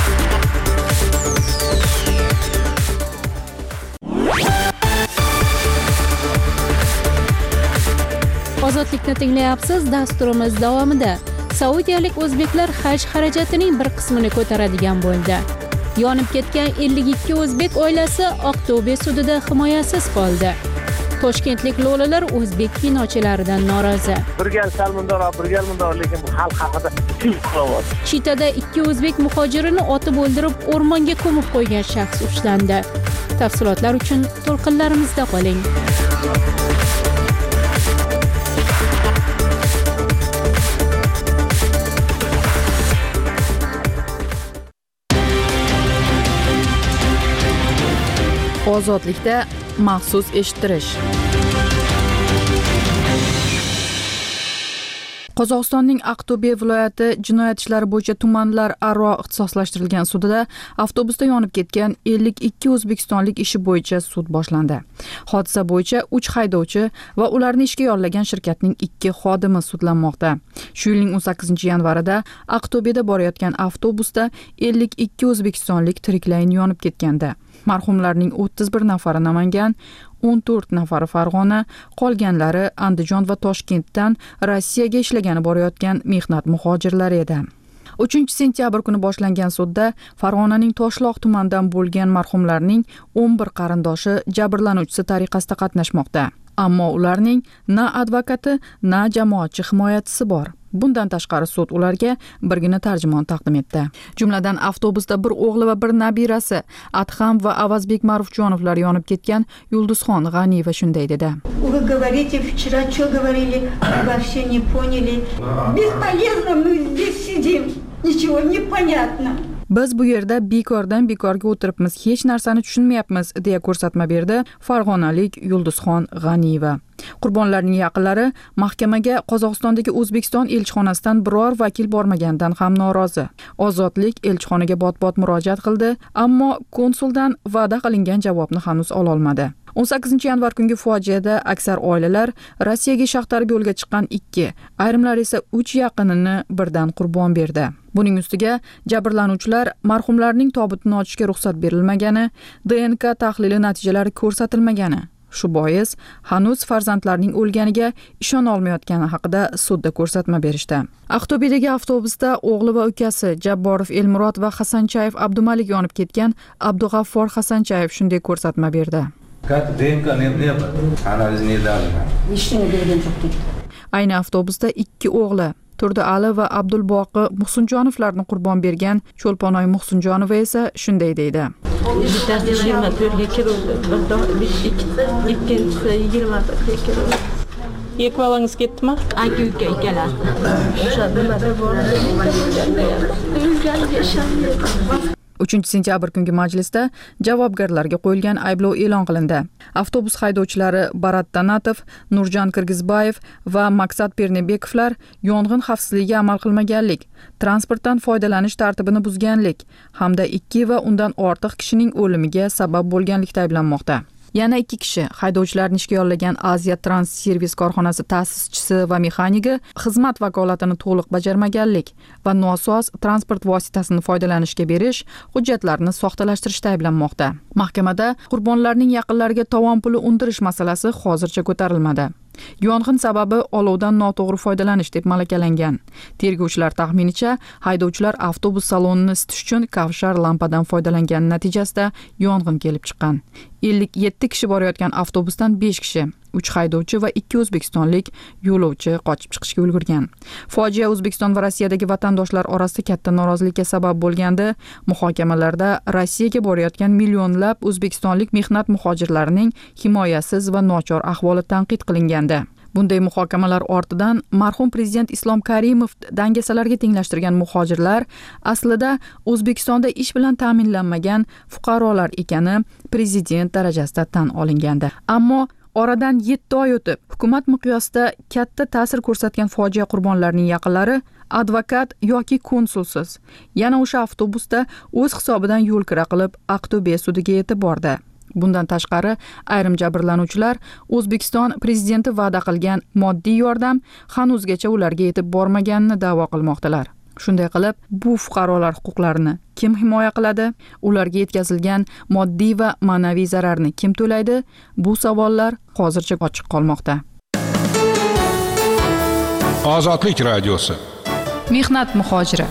Ozodlikni tinglayapsiz. Dasturimiz davomida saudiyalik o'zbeklar haj xarajatining bir qismini ko'taradigan bo'ldi. Yonib ketgan 52 o'zbek oilasi Aqto'be sudida himoyasiz qoldi. Toshkentlik lo'lilar o'zbek kinochilaridan norozi. Bir gal salmundor, lekin bu xalq haqida qilyapti. Chitada 2 o'zbek muhojirini otib o'ldirib, o'rmonga ko'mib qo'ygan shaxs ushlandi. Tafsilotlar uchun to'lqinlarimizda qoling. Ozodlikda maxsus eshittirish. Qozog'istonning Aqto'be viloyati jinoyat ishlari bo'yicha tumanlar aro ixtisoslashtirilgan sudida avtobusda yonib ketgan 52 o'zbekistonlik ishi bo'yicha sud boshlandi. Hodisa bo'yicha 3 haydovchi va ularni ishga yollagan shirkatning 2 xodimi sudlanmoqda. Shu yilning 18-yanvarida Aqto'beda borayotgan avtobusda 52 o'zbekistonlik tiriklayin yonib ketgandi. Marhumlarning 31 nafari Namangan, 14 nafari Farg'ona, qolganlari Andijon va Toshkentdan Rossiyaga ishlagani borayotgan mehnat muhojirlari edi. 3-sentyabr kuni boshlangan sudda Farg'onaning Toshloq tumanidan bo'lgan marhumlarning 11 qarindoshi jabrlanuvchisi tariqasida qatnashmoqda. Ammo ularning na advokati, na jamoatchi himoyachisi bor. Bundan tashqari sud ularga birgina tarjimon taqdim etdi. Jumladan avtobusda bir o'g'li va bir nabirasi Adham va Avazbek Ma'rufjonovlar yonib ketgan Yulduzxon G'aniyeva shunday dedi. Вы говорите, вчера что говорили, вообще не поняли. Бесполезно мы здесь сидим. Nичего не понятно. Biz bu yerda bekordan bekorga o'tiribmiz, hech narsani tushunmayapmiz, deya ko'rsatma berdi farg'onalik Yulduzxon G'aniyeva. Qurbonlarning yaqinlari mahkamaga Qozog'istondagi O'zbekiston elchixonasidan biror vakil bormaganidan ham norozi. Ozodlik elchixonaga bot-bot murojaat qildi, ammo konsuldan va'da qilingan javobni hanuz ola olmadi. 18-yanvar kungi fojiada aksar oilalar Rossiyaga shaxtarib yo'lga chiqqan 2, ayrimlar esa 3 yaqinini birdan qurbon berdi. Buning ustiga jabrlanuvchilar marhumlarning tobutini ochishga ruxsat berilmagani, DNK tahlili natijalari ko'rsatilmagani. Shu bois hanuz farzandlarining o'lganiga ishona olmayotgani haqida sudda ko'rsatma berishdi. Aqto'bedagi avtobusda o'g'li va ukasi Jabborov Elmurod va Hasanchayev Abdumalik yonib ketgan Abdug'affor Hasanchayev shunday ko'rsatma berdi. Ayni avtobusda 2 o'g'li Turdi Ali va Abdulboqi Muhsinjonovlarni qurbon bergan Cho'lponoy Muhsinjonova esa shunday deydi. Bittasi 24 ga kirildi, ikkinchisi 20 ga kirildi. Екі балаңыз кетті ма? Aka-uka ikkalar. O'sha nimada bo'ladi? 3-sentyabr kungi majlisda javobgarlarga qo'yilgan ayblov e'lon qilindi. Avtobus haydovchilari Barat Tanatov, Nurjan Kirgizbayev va Maqsad Pernebekovlar yong'in xavfsizligiga amal qilmaganlik, transportdan foydalanish tartibini buzganlik hamda 2 va undan ortiq kishining o'limiga sabab bo'lganlikda ayblanmoqda. Yana 2 kishi haydovchilarni ishga yollagan Aziya Trans Servis korxonasi ta'sischisi va mexanigi xizmat vakolatini to'liq bajarmaganlik va nosoz transport vositasini foydalanishga berish hujjatlarini soxtalashtirishda ayblanmoqda. Mahkamada qurbonlarning yaqinlariga tovon puli undirish masalasi hozircha ko'tarilmadi. Yong'in sababi olovdan noto'g'ri foydalanish deb malakalangan. Tergovchilar taxminicha haydovchilar avtobus salonini isitish uchun kavshar lampadan foydalangan natijasida yong'in kelib chiqqan. 57 kishi borayotgan avtobusdan 5 kishi, 3 haydovchi va 2 o'zbekistonlik yo'lovchi qochib chiqishga ulgurgan. Fojia O'zbekiston va Rossiyadagi vatandoshlar orasida katta norozilikka sabab bo'lgandi. Muhokamalarda Rossiyaga borayotgan millionlab o'zbekistonlik mehnat muhojirlarining himoyasiz va nochor ahvoli tanqid qilingandi. Bunday muhokamalar ortidan marhum prezident Islom Karimov dangasalarga tenglashtirgan muhojirlar aslida O'zbekistonda ish bilan ta'minlanmagan fuqarolar ekani prezident darajasida tan olingandi. Ammo oradan 7 oy o'tib, hukumat miqyosida katta ta'sir ko'rsatgan fojia qurbonlarining yaqinlari advokat yoki konsulsiz yana o'sha avtobusda o'z hisobidan yo'l kira qilib Aqto'be sudiga yetib bordi. Bundan tashqari, ayrim jabrlanuvchilar O'zbekiston prezidenti va'da qilgan moddiy yordam hanuzgacha ularga yetib bormaganini da'vo qilmoqdalar. Shunday qilib, bu fuqarolar huquqlarini kim himoya qiladi? Ularga yetkazilgan moddiy va ma'naviy zararni kim to'laydi? Bu savollar hozircha ochiq qolmoqda. Ozodlik radiosi. Mehnat muhojiri.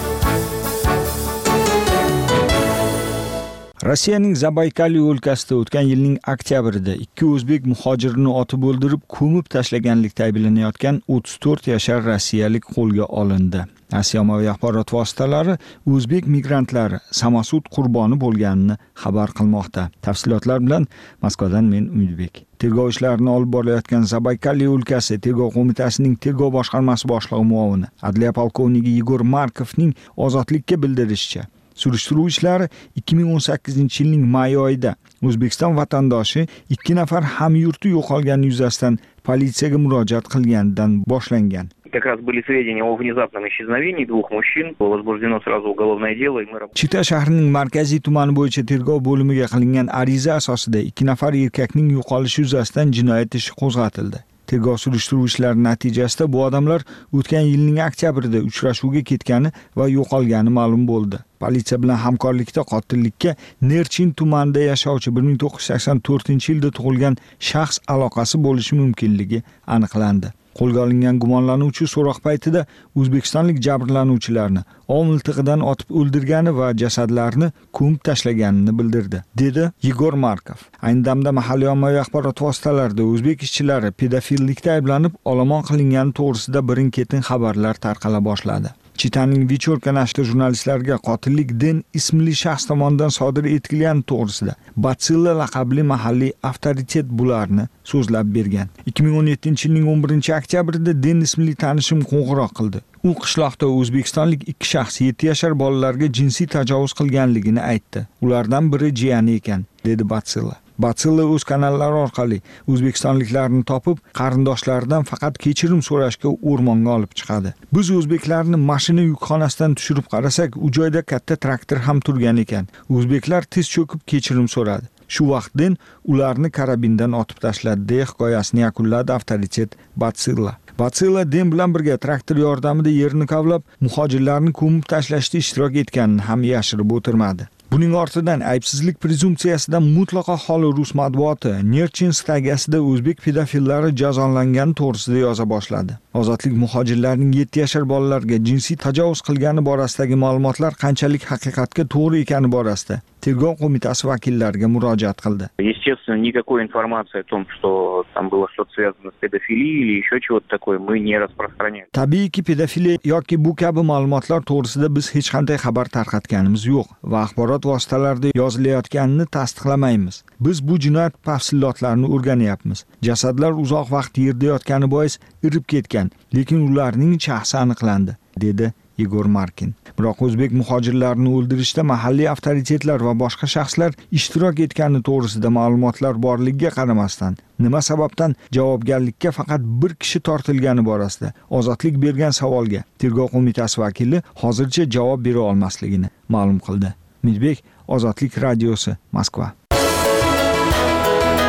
Rossiyaning Zabaykal o'lkasida o'tgan yilning oktyabrida 2 o'zbek muhojirini otib o'ldirib, ko'mib tashlaganlikda ayblanayotgan 34 yashar rossiyalik qo'lga olindi. Rossiya ommaviy axborot vositalari o'zbek migrantlari Samasud qurboni bo'lganini xabar qilmoqda. Tafsilotlar bilan Moskvadan men Umidbek. Tergov ishlarini olib borayotgan Zabaykal o'lkasi tergov qo'mitasining tergov boshqarmasi boshlig'i muovini Adliya polkovniki Igor Markovning ozodlikka bildirishicha, surishtiruv ishlari 2018-yilning may oyida O'zbekiston vatandoshi 2 nafar hamyurti yo'qolgani yuzasidan politsiyaga murojaat qilganidan boshlangan. Как раз были сведения о внезапном исчезновении 2 мужчин, было возбуждено сразу уголовное дело, и мы Chita shahrining markaziy tumani bo'yicha tergov bo'limiga qilingan ariza asosida 2 nafar erkakning yo'qolishi yuzasidan jinoyat ishi qo'zg'atildi. Tergov surishtiruv ishlari natijasida bu odamlar o'tgan yilning oktyabrida uchrashuvga ketgani va yo'qolgani ma'lum bo'ldi. Politsiya bilan hamkorlikda qotillikka Nerchin tumanida yashovchi 1984-yilda tug'ilgan shaxs aloqasi bo'lishi mumkinligi aniqlandi. Qo'lga olingan gumonlanuvchi so'roq paytida o'zbekistonlik jabrlanuvchilarni ov miltig'idan otib o'ldirgani va jasadlarni ko'mib tashlaganini bildirdi, dedi Igor Markov. Ayni damda mahalliy ommaviy axborot vositalarida o'zbek ishchilari pedofillikda ayblanib olomon qilingani to'g'risida birin-ketin xabarlar tarqala boshladi. Chitaning Vichorka nashri jurnalistlarga qotillik Den ismli shaxs tomonidan sodir etilgani to'g'risida Batsilla laqabli mahalliy avtoritet bularni so'zlab bergan. 2017-yilning 11-oktyabrida Den ismli tanishim qo'ng'iroq qildi. U qishloqda o'zbekistonlik 2 shaxs 7 yashar bolalarga jinsiy tajovuz qilganligini aytdi. Ulardan biri jiyani ekan, dedi Batsilla. Batsilla o'z kanallari orqali o'zbekistonliklarni topib, qarindoshlaridan faqat kechirim so'rashga o'rmonga olib chiqadi. Biz o'zbeklarni mashina yukxonasidan tushirib qarasak, u joyda katta traktor ham turgan ekan. O'zbeklar tiz cho'kib kechirim so'radi. Shu vaqtdan ularni karabindan otib tashladi, deya hikoyasini yakunladi avtoritet Batsilla. Batsilla Den bilan birga traktor yordamida yerni kavlab, muhojirlarni ko'mib tashlashda ishtirok etganini ham yashirib o'tirmadi. Buning ortidan aybsizlik prezumsiyasidan mutlaqo xoli rus matbuoti Nerchin stagasida o'zbek pedofillari jazolangani to'g'risida yoza boshladi. Ozodlik muhojirlarning 7 yashar bolalarga jinsiy tajovuz qilgani borasidagi ma'lumotlar qanchalik haqiqatga to'g'ri ekani borasida tergov qo'mitasi vakillariga murojaat qildi. Естественно, никакой информации о том, что там было что-то связано с педофилией или еще чего-то такое, мы не распространяем. Tabiiyki pedofiliya yoki bu kabi ma'lumotlar to'g'risida biz hech qanday xabar tarqatganimiz yo'q va axborot vositalarida yozilayotganini tasdiqlamaymiz. Biz bu jinoyat tafsilotlarini o'rganyapmiz. Jasadlar uzoq vaqt yerda yotgani bois irib ketgan, lekin ularning shaxsi aniqlandi, dedi Igor Markin. Biroq o'zbek muhojirlarini o'ldirishda mahalliy avtoritetlar va boshqa shaxslar ishtirok etgani to'g'risida ma'lumotlar borligiga qaramasdan, nima sababdan javobgarlikka faqat bir kishi tortilgani borasida ozodlik bergan savolga tergov qo'mitasi vakili hozircha javob bera olmasligini ma'lum qildi. Umidbek, Ozodlik radiosi, Moskva.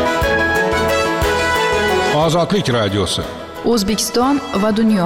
Ozodlik radiosi. O'zbekiston va dunyo.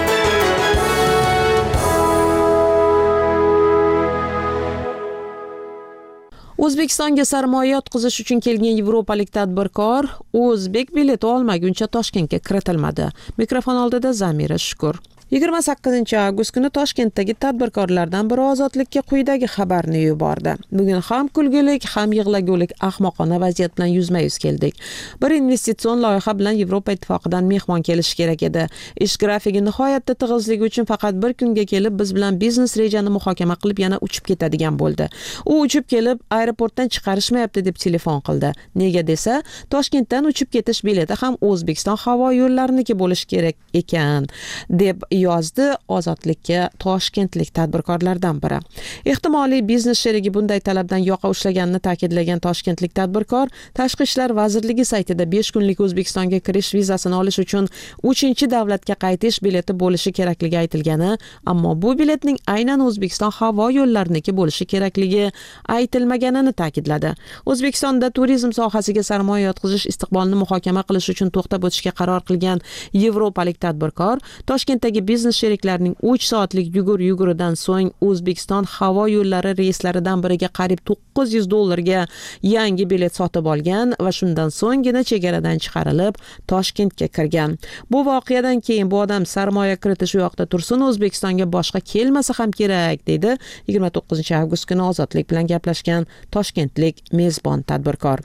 O'zbekistonga sarmoya yotqizish uchun kelgan yevropalik tadbirkor o'zbek bileti olmaguncha Toshkentga kiritilmadi. Mikrofon oldida Zamira Shukur. 28-avgust kuni Toshkentdagi tadbirkorlardan biri Ozodlikka quyidagi xabarni yubordi. Bugun ham kulgulik, ham yig'lagulik ahmoqona vaziyat bilan yuzma-yuz keldik. Bir investitsion loyiha bilan Yevropa ittifoqidan mehmon kelishi kerak edi. Ish grafigi nihoyatda tig'izligi uchun faqat bir kunga kelib biz bilan biznes rejani muhokama qilib yana uchib ketadigan bo'ldi. U uchib kelib aeroportdan chiqarishmayapti deb telefon qildi. Nega desa, Toshkentdan uchib ketish bileti ham O'zbekiston havo yo'llariniki bo'lishi kerak ekan deb yozdi Ozodlikka toshkentlik tadbirkorlardan biri. Ehtimoliy biznes sherigi bunday talabdan yoqa ushlaganini ta'kidlagan toshkentlik tadbirkor Tashqi ishlar vazirligi saytida 5 kunlik O'zbekistonga kirish vizasini olish uchun 3-davlatga qaytish bileti bo'lishi kerakligi aytilgani, ammo bu biletning aynan O'zbekiston havo yo'llariniki bo'lishi kerakligi aytilmaganini ta'kidladi. O'zbekistonda turizm sohasiga sarmoya yotqizish istiqbolini muhokama qilish uchun to'xtab o'tishga qaror qilgan yevropalik tadbirkor Toshkentdagi biznes sheriklarining 3 soatlik yuguridan so'ng O'zbekiston havo yo'llari reyslaridan biriga qariyb $900 yangi bilet sotib olgan va shundan so'nggina chegaradan chiqarilib Toshkentga kirgan. Bu voqeadan keyin bu odam sarmoya kiritish u yoqda tursin, O'zbekistonga boshqa kelmasa ham kerak, dedi 29-avgust kuni Ozodlik bilan gaplashgan toshkentlik mezbon tadbirkor.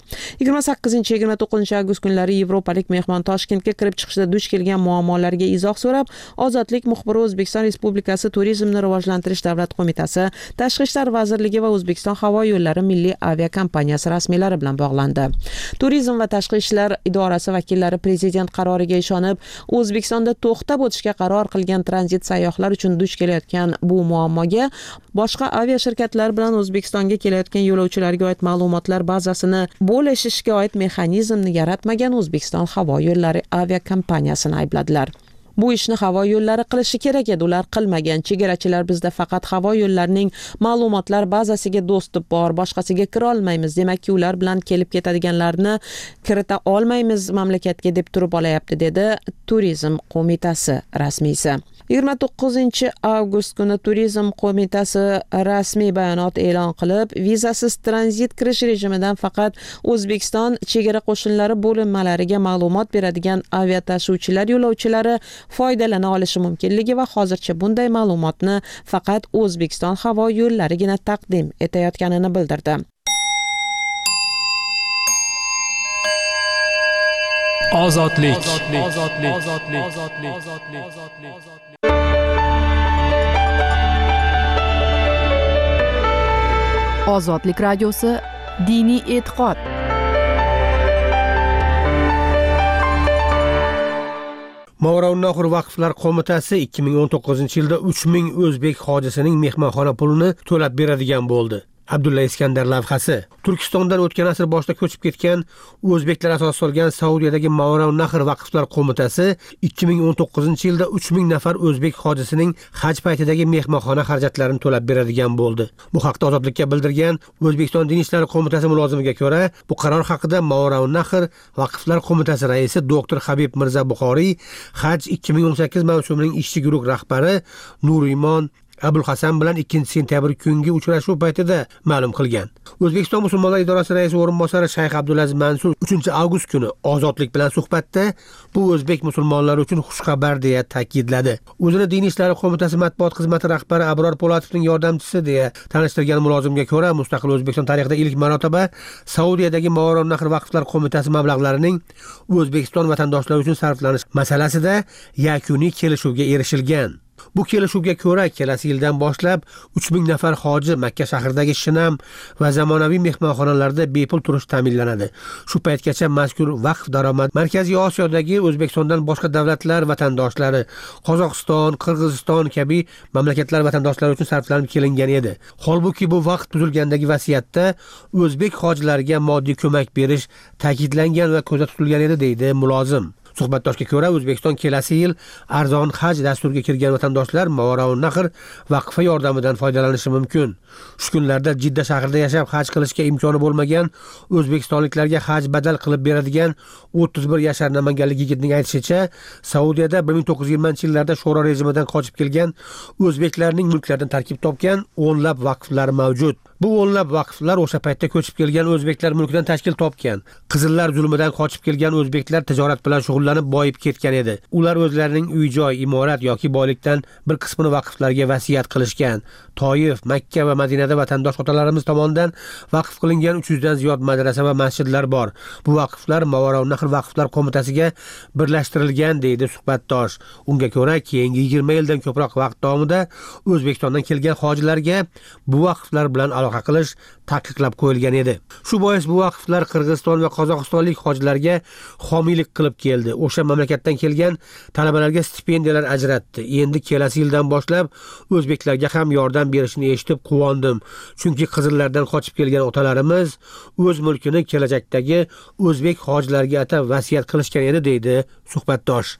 28-29 kunlari yevropalik mehmon Toshkentga kirib chiqishda duch kelgan muammolarga izoh so'rab, Ozodlik muxbiri O'zbekiston Respublikasi Turizmni rivojlantirish davlat qo'mitasi, Tashqi ishlar vazirligi va O'zbekiston havo yo'llari milliy aviakompaniyasi rasmiylari bilan bog'landi. Turizm va tashqi ishlar idorasi vakillari prezident qaroriga ishonib, O'zbekistonda to'xtab o'tishga qaror qilgan tranzit sayyohlar uchun duch kelayotgan bu muammoga boshqa avia shirkatlar bilan O'zbekistonga kelayotgan yo'lovchilarga oid ma'lumotlar bazasini bo'lishishga oid mexanizmni yaratmagan O'zbekiston havo yo'llari aviakompaniyasini aybladilar. Bu ishni havo yo'llari qilishi kerak edi, ular qilmagan. Chegarachilar bizda faqat havo yo'llarining ma'lumotlar bazasiga dostib bor, boshqasiga kira olmaymiz. Demakki, ular bilan kelib ketadiganlarni kirita olmaymiz mamlakatga deb turib olayapti, dedi Turizm qo'mitasi rasmiysi. 29-avgust kuni Turizm qo'mitasi rasmiy bayonot e'lon qilib, vizasiz tranzit kirish rejimidan faqat O'zbekiston chegara qo'shinlari bo'linmalariga ma'lumot beradigan aviatashuvchilar yo'lovchilari foydalana olishi mumkinligi va hozircha bunday ma'lumotni faqat O'zbekiston havo yo'llarigina taqdim etayotganini bildirdi. Ozodlik. Ozodlik radiosi diniy e'tiqod. Mavrounnaxr Vaqflar qo'mitasi 2019-yilda 3000 o'zbek hojisining mehmonxona pulini to'lab beradigan bo'ldi. Abdulla Iskandar lavhasi. Turkistondan o'tgan asr boshida ko'chib ketgan o'zbeklar asos solgan Saudiyadagi Mavrounnaxr Vaqflar qo'mitasi 2019-yilda 3000 nafar o'zbek hojisining haj paytidagi mehmonxona xarajatlarini to'lab beradigan bo'ldi. Bu haqda Ozodlikka bildirgan O'zbekiston Din ishlari qo'mitasi mulozimiga ko'ra, bu qaror haqida Mavrounnaxr Vaqflar qo'mitasi raisi doktor Habib Mirza Buxoriy haj 2018 mavsumining ishchi guruh rahbari Nurimon Abul Hasan bilan 2-sentyabr kungi uchrashuv paytida ma'lum qilgan. O'zbekiston musulmonlar idorasi raisi o'rinbosari Shayx Abdulaziz Mansur 3-avgust kuni Ozodlik bilan suhbatda bu o'zbek musulmonlari uchun xushxabar deya ta'kidladi. O'zini Din ishlari qo'mitasi matbuot xizmati rahbari Abror Polatovning yordamchisi deya tanishtirgan mulozimga ko'ra, mustaqil O'zbekiston tarixida ilk marotaba Saudiyadagi Mavrounnaxr Vaqflar qo'mitasi mablag'larining O'zbekiston vatandoshlari uchun sarflanish masalasida yakuniy kelishuvga erishilgan. Bu kelishuvga ko'ra kelasi yildan boshlab 3000 nafar hoji Makka shahridagi Shinam va zamonaviy mehmonxonalarda bepul turish ta'minlanadi. Shu paytgacha mazkur vaqf daromad Markaziy Osiyodagi O'zbekistondan boshqa davlatlar vatandoshlari, Qozog'iston, Qirg'iziston kabi mamlakatlar vatandoshlari uchun sarflanib kelingan edi. Holbuki bu vaqt tuzilgandagi vasiyatda o'zbek hojilarga moddiy ko'mak berish ta'kidlangan va ko'zda tutilgan edi, deydi mulozim. Suhbatdoshga ko'ra, O'zbekiston kelasi yil arzon haj dasturiga kirgan vatandoshlar Mavaroun Nahr vaqfi yordamidan foydalanishi mumkin. Shu kunlarda Jidda shahrida yashab haj qilishga imkoni bo'lmagan o'zbekistonliklarga haj badal qilib beradigan 31 yashar namanganlik yigitning aytishicha, Saudiyada 1920-yillarda sho'ro rejimidan qochib kelgan o'zbeklarning mulklaridan tarkib topgan o'nlab vaqflar mavjud. Bu o'nlab vaqflar o'sha paytda ko'chib kelgan o'zbeklar mulkidan tashkil topgan. Qizillar zulmidan qochib kelgan o'zbeklar tijorat bilan shug'ullanib boyib ketgan edi. Ular o'zlarining uy-joy, imorat yoki boylikdan bir qismini vaqflarga vasiyat qilishgan. Toyif, Makka va Madinada vatandosh otalarimiz tomonidan vaqf qilingan 300 dan ziyod madrasa va masjidlar bor. Bu vaqflar Mavaroun Nahr vaqflar qo'mitasiga birlashtirilgan, deydi suhbatdosh. Unga ko'ra, keyingi 20 yildan ko'proq vaqt davomida O'zbekistondan kelgan hojilarga bu vaqflar bilan aloqa qilish taqiqlab qo'yilgan edi. Shu bois bu vaqflar Qirg'iziston va Qozog'istonlik hojilarga homiylik qilib keldi. O'sha mamlakatdan kelgan talabalarga stipendiyalar ajratdi. Endi kelasi yildan boshlab o'zbeklarga ham yordam berishini eshitib quvondim. Chunki Qizillardan qochib kelgan otalarimiz o'z mulkini kelajakdagi o'zbek hojilarga atab vasiyat qilishgan edi, deydi suhbatdosh.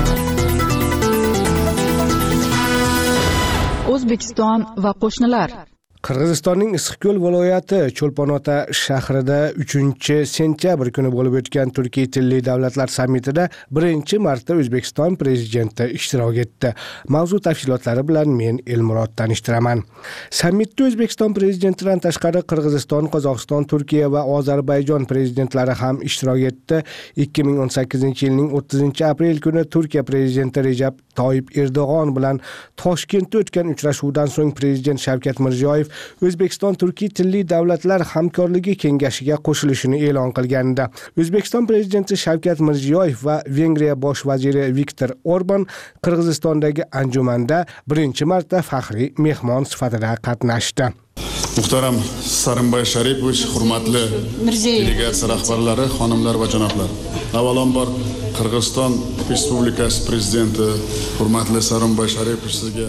O'zbekiston va qo'shnilar. Qirg'izistonning Issiqko'l viloyati Cho'lponota shahrida 3-sentyabr kuni bo'lib o'tgan Turkiy tilli davlatlar sammitida birinchi marta O'zbekiston prezidenti ishtirok etdi. Mavzu tafsilotlari bilan men Elmurod tanishtiraman. Sammitda O'zbekiston prezidentidan tashqari Qirg'iziston, Qozog'iston, Turkiya va Ozarbayjon prezidentlari ham ishtirok etdi. 2018-yilning 30-aprel kuni Turkiya prezidenti Recep Tayyip Erdo'g'on bilan Toshkentda o'tgan uchrashuvdan so'ng prezident Shavkat Mirziyoyev O'zbekiston Turkiy tilli davlatlar hamkorligi kengashiga qo'shilishini e'lon qilgandi. O'zbekiston prezidenti Shavkat Mirziyoyev va Vengriya bosh vaziri Viktor Orban Qirg'izistondagi anjumanda birinchi marta faxriy mehmon sifatida qatnashdi. Muhtaram Sarimboy Sharipovich, hurmatli delegatsiya rahbarlari, xonimlar va janoblar. Avvalambor Qirg'iziston Respublikasi prezidenti hurmatli Sarimboy Sharipovich sizga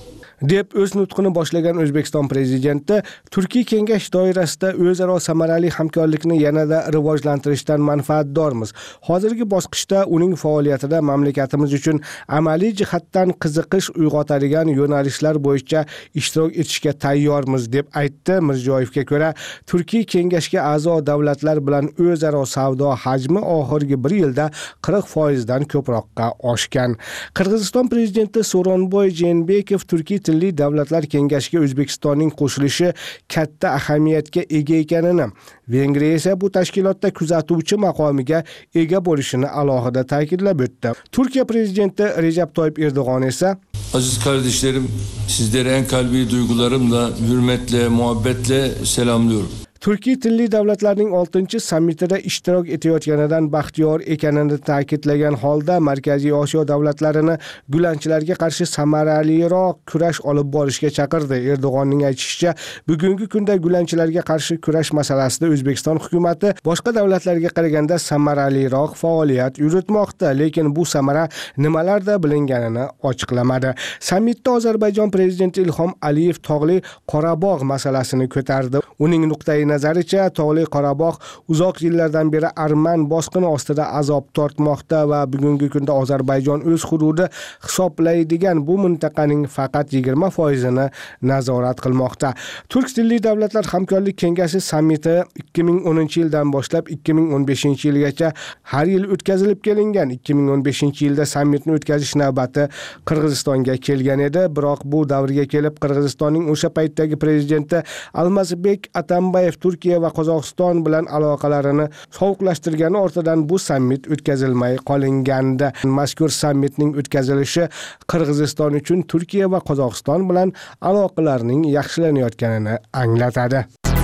deb o'z nutqini boshlagan O'zbekiston prezidenti Turkiy kengash doirasida o'zaro samarali hamkorlikni yanada rivojlantirishdan manfaatdormiz. Hozirgi bosqichda uning faoliyatida mamlakatimiz uchun amaliy jihatdan qiziqish uyg'otadigan yo'nalishlar bo'yicha ishtirok etishga tayyormiz deb aytdi. Mirziyoyevga ko'ra, Turkiy kengashga a'zo davlatlar bilan o'zaro savdo hajmi oxirgi 1 yilda 40% dan ko'proqqa oshgan. Qirg'iziston prezidenti So'ronboy Jeenbekov Turkiy tilli davlatlar kengashiga O'zbekistonning qo'shilishi katta ahamiyatga ega ekanini, Vengriya esa bu tashkilotda kuzatuvchi maqomiga ega bo'lishini alohida ta'kidlab o'tdi. Turkiya prezidenti Recep Tayyip Erdo'g'on esa Aziz kardeşlerim, sizleri en kalbi duygularımla, hürmetle, muhabbetle selamlıyorum. Turkiy tilli davlatlarning 6-sammitida ishtirok etayotganidan baxtiyor ekanini ta'kidlagan holda Markaziy Osiyo davlatlarini gulanchilarga qarshi samaraliroq kurash olib borishga chaqirdi. Erdo'g'onning aytishicha, bugungi kunda gulanchilarga qarshi kurash masalasida O'zbekiston hukumatı boshqa davlatlarga qaraganda samaraliroq faoliyat yuritmoqda, lekin bu samara nimalarda bilinganini ochiqlamadi. Sammitda Ozarbayjon prezidenti Ilhom Aliyev tog'li Qorabog' masalasini ko'tardi. Uning nuqtai nazaricha, tog'li Qorabog' uzoq yillardan beri arman bosqini ostida azob tortmoqda va bugungi kunda Ozarbayjon o'z hududi hisoblaydigan bu mintaqaning faqat 20% nazorat qilmoqda. Turk tilli davlatlar hamkorlik kengashi sammiti 2010-yildan boshlab 2015-yilgacha har yil o'tkazilib kelingan. 2015-yilda sammitni o'tkazish navbati Qirg'izistonga kelgan edi, biroq bu davrga kelib Qirg'izistonning o'sha paytdagi prezidenti Almazbek Atambayev Turkiya va Qozog'iston bilan aloqalarini sovuqlashtirgani ortidan bu sammit o'tkazilmay qolingandi. Mazkur sammitning o'tkazilishi Qirg'iziston uchun Turkiya va Qozog'iston bilan aloqalarning yaxshilanayotganini anglatadi.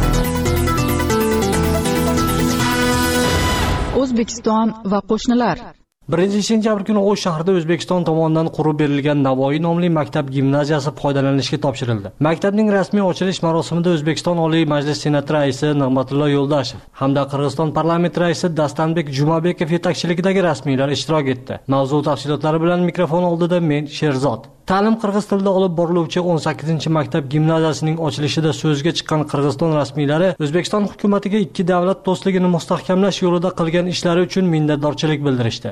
O'zbekiston va qo'shnilar. 1-sentyabr kuni O'sh shahrida O'zbekiston tomonidan qurib berilgan Navoiy nomli maktab gimnaziyasi foydalanishga topshirildi. Maktabning rasmiy ochilish marosimida O'zbekiston Oliy Majlis Senati raisi Nig'matullo Yo'ldashev hamda Qirg'iziston parlamenti raisi Dastanbek Jumabekov yetakchiligidagi rasmiylar ishtirok etdi. Mavzu tafsilotlari bilan mikrofon oldida men Sherzod. Ta'lim qirg'iz tilida olib boriluvchi 18-maktab gimnaziyasining ochilishida so'zga chiqqan Qirg'iziston rasmiylari O'zbekiston hukumatiga ikki davlat do'stligini mustahkamlash yo'lida qilgan ishlari uchun minnatdorchilik bildirishdi.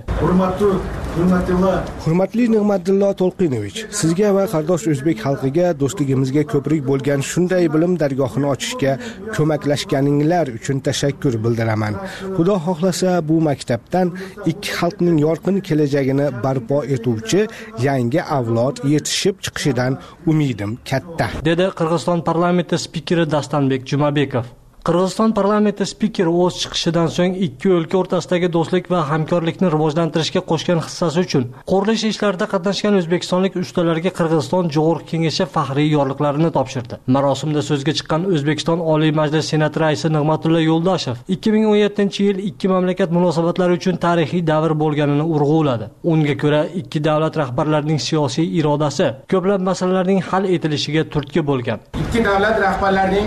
Hurmatli Nig'matilla To'lqinovich, sizga va qardosh o'zbek xalqiga do'stligimizga ko'prik bo'lgan shunday bilim dargohini ochishga ko'maklashganinglar uchun tashakkur bildiraman. Xudo xohlasa bu maktabdan ikki xalqning yorqin kelajagini barpo etuvchi yangi avlod yetishib chiqishidan umidim katta, dedi Qirg'iziston parlamenti spikeri Dastanbek Jumabekov. Qirg'iziston parlamenti spikeri o'z chiqishidan so'ng ikki o'lka o'rtasidagi do'stlik va hamkorlikni rivojlantirishga qo'shgan hissasi uchun qurilish ishlarida qatnashgan o'zbekistonlik ustalarga Qirg'iziston Jo'g'org'i Kengashi faxriy yorliqlarini topshirdi. Marosimda so'zga chiqqan O'zbekiston Oliy Majlis Senati raisi Nig'matilla Yo'ldoshev 2017-yil ikki mamlakat munosabatlari uchun tarixiy davr bo'lganini urg'uladi. Unga ko'ra, ikki davlat rahbarlarining siyosiy irodasi ko'plab masalalarning hal etilishiga turtki bo'lgan. Ikki davlat rahbarlarining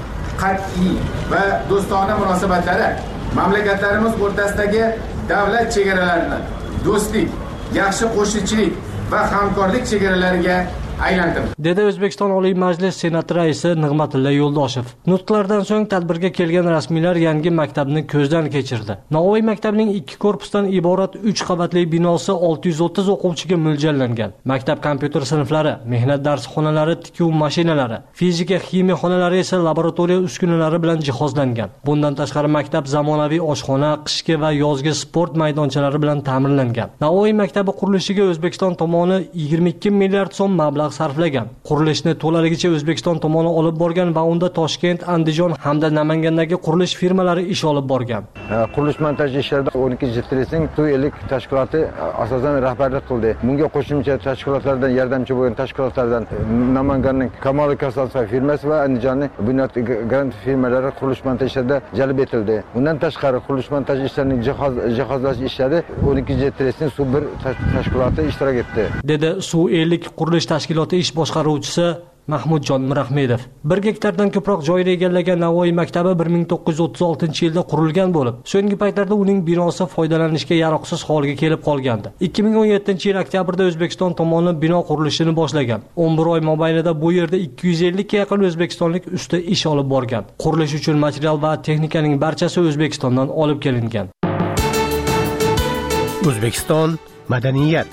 qat'iy va do'stona munosabatlari mamlakatlarimiz o'rtasidagi davlat chegaralarini do'stlik, yaxshi qo'shnichilik va hamkorlik chegaralariga aylantirdi, dedi O'zbekiston Oliy Majlis Senati raisi Nig'matilla Yo'ldoshev. Nutqlardan so'ng tadbirga kelgan rasmiylar yangi maktabni ko'zdan kechirdi. Navoiy maktabining ikki korpusdan iborat 3 qavatli binosi 630 o'quvchiga mo'ljallangan. Maktab kompyuter sinflari, mehnat darsxonalari, tikuv mashinalari, fizika, ximiya xonalari esa laboratoriya uskunalari bilan jihozlangan. Bundan tashqari maktab zamonaviy oshxona, qishki va yozgi sport maydonchalari bilan ta'minlangan. Navoiy maktabi qurilishiga O'zbekiston tomoni 22 milliard so'm mablag' sarflagan. Qurilishni to'laligicha O'zbekiston tomoni olib borgan va unda Toshkent, Andijon hamda Namangandagi qurilish firmalari ish olib borgan. Qurilish montaj ishlarida 12-tresing Tuyelik tashkiloti asosan rahbarlik qildi. Bunga qo'shimcha tashkilotlardan yordamchi bo'lgan tashkilotlardan Namanganning Kamol Kasasov firmasi va Andijonning Bunyod Grant firmalari qurilish montaj ishlarida jalb etildi. Undan tashqari qurilish montaj ishlarining jihozlash ishlari 12-tresing Suv bir tashkiloti ishtirok etdi, dedi Suv-Ellik qurilish tashkiloti ish boshqaruvchisi Mahmudjon Mirahmedov. 1 gektardan ko'proq joyni egallagan Navoiy maktabi 1936-yilda qurilgan bo'lib, so'nggi paytlarda uning binosi foydalanishga yaroqsiz holga kelib qolgandi. 2017-yil oktyabrda O'zbekiston tomoni bino qurilishini boshlagan. 11 oy mobaynida bu yerda 250 ga yaqin o'zbekistonlik usta ish olib borgan. Qurilish uchun material va texnikaning barchasi O'zbekistondan olib kelingan. O'zbekiston madaniyat.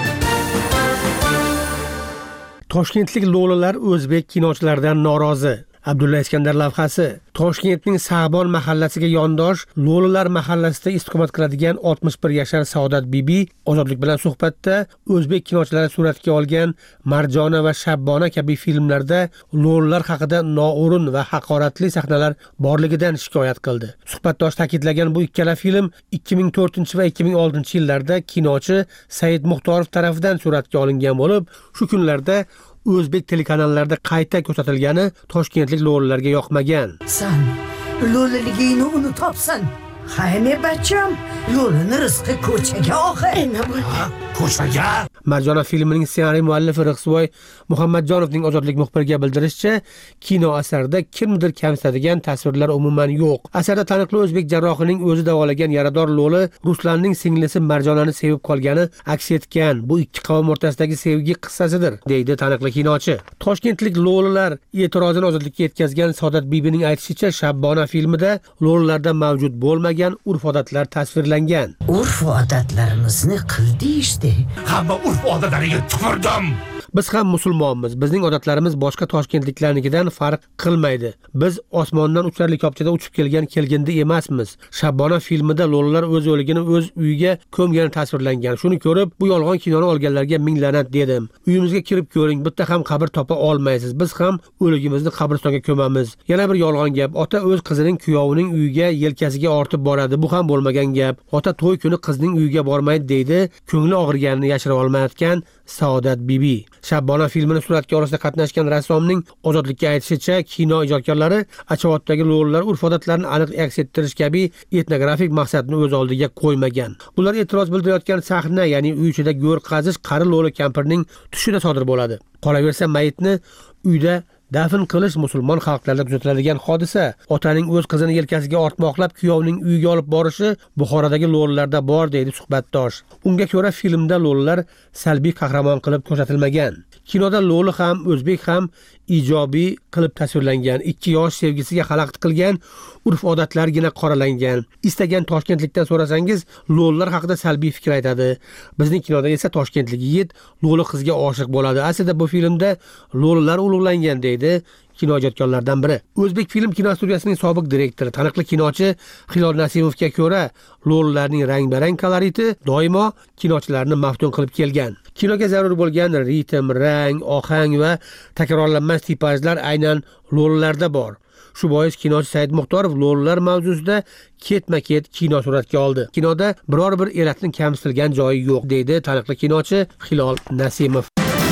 Toshkentlik lo'lilar o'zbek kinochilaridan norozi. Abdulla Iskandar lavhasi. Toshkentning Sa'bon mahallasiga yondosh Lo'lilar mahallasida istiqomat qiladigan 61 yashar Saodat bibi Ozodlik bilan suhbatda o'zbek kinochilari suratga olgan Marjona va Shabbona kabi filmlarda lo'lilar haqida noo'rin va haqoratli sahnalar borligidan shikoyat qildi. Suhbatdosh ta'kidlagan bu ikkala film 2004 va 2006 yillarda kinochi Said Muxtorov tomonidan suratga olingan bo'lib, shu kunlarda o'zbek telekanallarida qayta ko'rsatilgani toshkentlik lo'lilarga yoqmagan. Sen lo'liligingni unutibsan. Hayme bacham, lo'lini rizqi ko'chaga oxir. Ko'chaga? Marjona filmining ssenariy muallifi Rixsoy Muhammadjonovning Ozodlik muxbiriga bildirishicha, kino asarida kimdir kamsitadigan tasvirlar umuman yo'q. Asarda taniqli o'zbek jarrohining o'zi davolagan yarador lo'li Ruslanning singlisi Marjonani sevib qolgani aks etgan. Bu ikki qavm o'rtasidagi sevgi qissasidir, deydi taniqli kinochi. Toshkentlik lo'lilar e'tirozini Ozodlikka yetkazgan Saodat bibining aytishicha, Shabbona filmida lo'lilarda mavjud bo'lmagan urf-odatlar tasvirlangan. Urf-odatlarimizni qildi ishdi. Hamma urf-odatlariga tupurdim. Biz ham musulmonmiz. Bizning odatlarimiz boshqa toshkentliklarnikidan farq qilmaydi. Biz osmondan uchar likopchada uchib kelgindi emasmiz. Shabbona filmida lo'lilar o'z o'ligini o'z uyiga ko'mgani tasvirlangan. Shuni ko'rib, bu yolg'on kinoni olganlarga ming la'nat dedim. Uyimizga kirib ko'ring, bitta ham qabr topa olmaysiz. Biz ham o'ligimizni qabristonga ko'mamiz. Yana bir yolg'on gap. Ota o'z qizining kuyovining uyiga yelkasiga ortib boradi. Bu ham bo'lmagan gap. Ota to'y kuni qizning uyiga bormaydi deydi. Ko'ngli og'riganini yashira olmayotgan Saodat bibi. Shabbona filmini suratga olishda qatnashgan rassomning Ozodlikka aytishicha, kino ijodkorlari Achovatdagi lo'lilar urf-odatlarini aniq aks ettirish kabi etnografik maqsadni o'z oldiga qo'ymagan. Bular e'tiroz bildirayotgan sahna, ya'ni uy ichida go'r qazish qari lo'li kampirning tushida sodir bo'ladi. Qolaversa, mayitni uyda Dafn qilish musulmon xalqlarda kuzatiladigan hodisa. Otaning o'z qizini yelkasiga ortmoqlab kuyovning uyiga olib borishi Buxorodagi lo'lilarda bor deydi suhbatdosh. Unga ko'ra filmda lo'lilar salbiy qahramon qilib ko'rsatilmagan. Kinoda lo'li ham, o'zbek ham ijobiy qilib tasvirlangan. 2 yosh sevgisiga xalaqit qilgan, urf-odatlargina qoralangan. Istagan toshkentlikdan so'rasangiz, lo'lilar haqida salbiy fikr aytadi. Bizning kinoda esa toshkentlik yigit lo'li qizga oshiq bo'ladi. Aslida bu filmda lo'lilar ulug'langan deydi kinoijodkorlardan biri. O'zbek film kinostudiyasining sobiq direktori, taniqli kinochi Hilol Nasimovga ko'ra, lo'lilarning rang-barang koloriti doimo kinochilarni maftun qilib kelgan. Kinoga zarur bo'lgan ritm, rang, ohang va takrorlanmas tipajlar aynan lo'lilarda bor. Shu bois kinochi Said Muxtorov lo'lilar mavzusida ketma-ket kino suratga oldi. Kinoda biror bir elatning kamsitilgan joyi yo'q deydi taniqli kinochi Hilol Nasimov.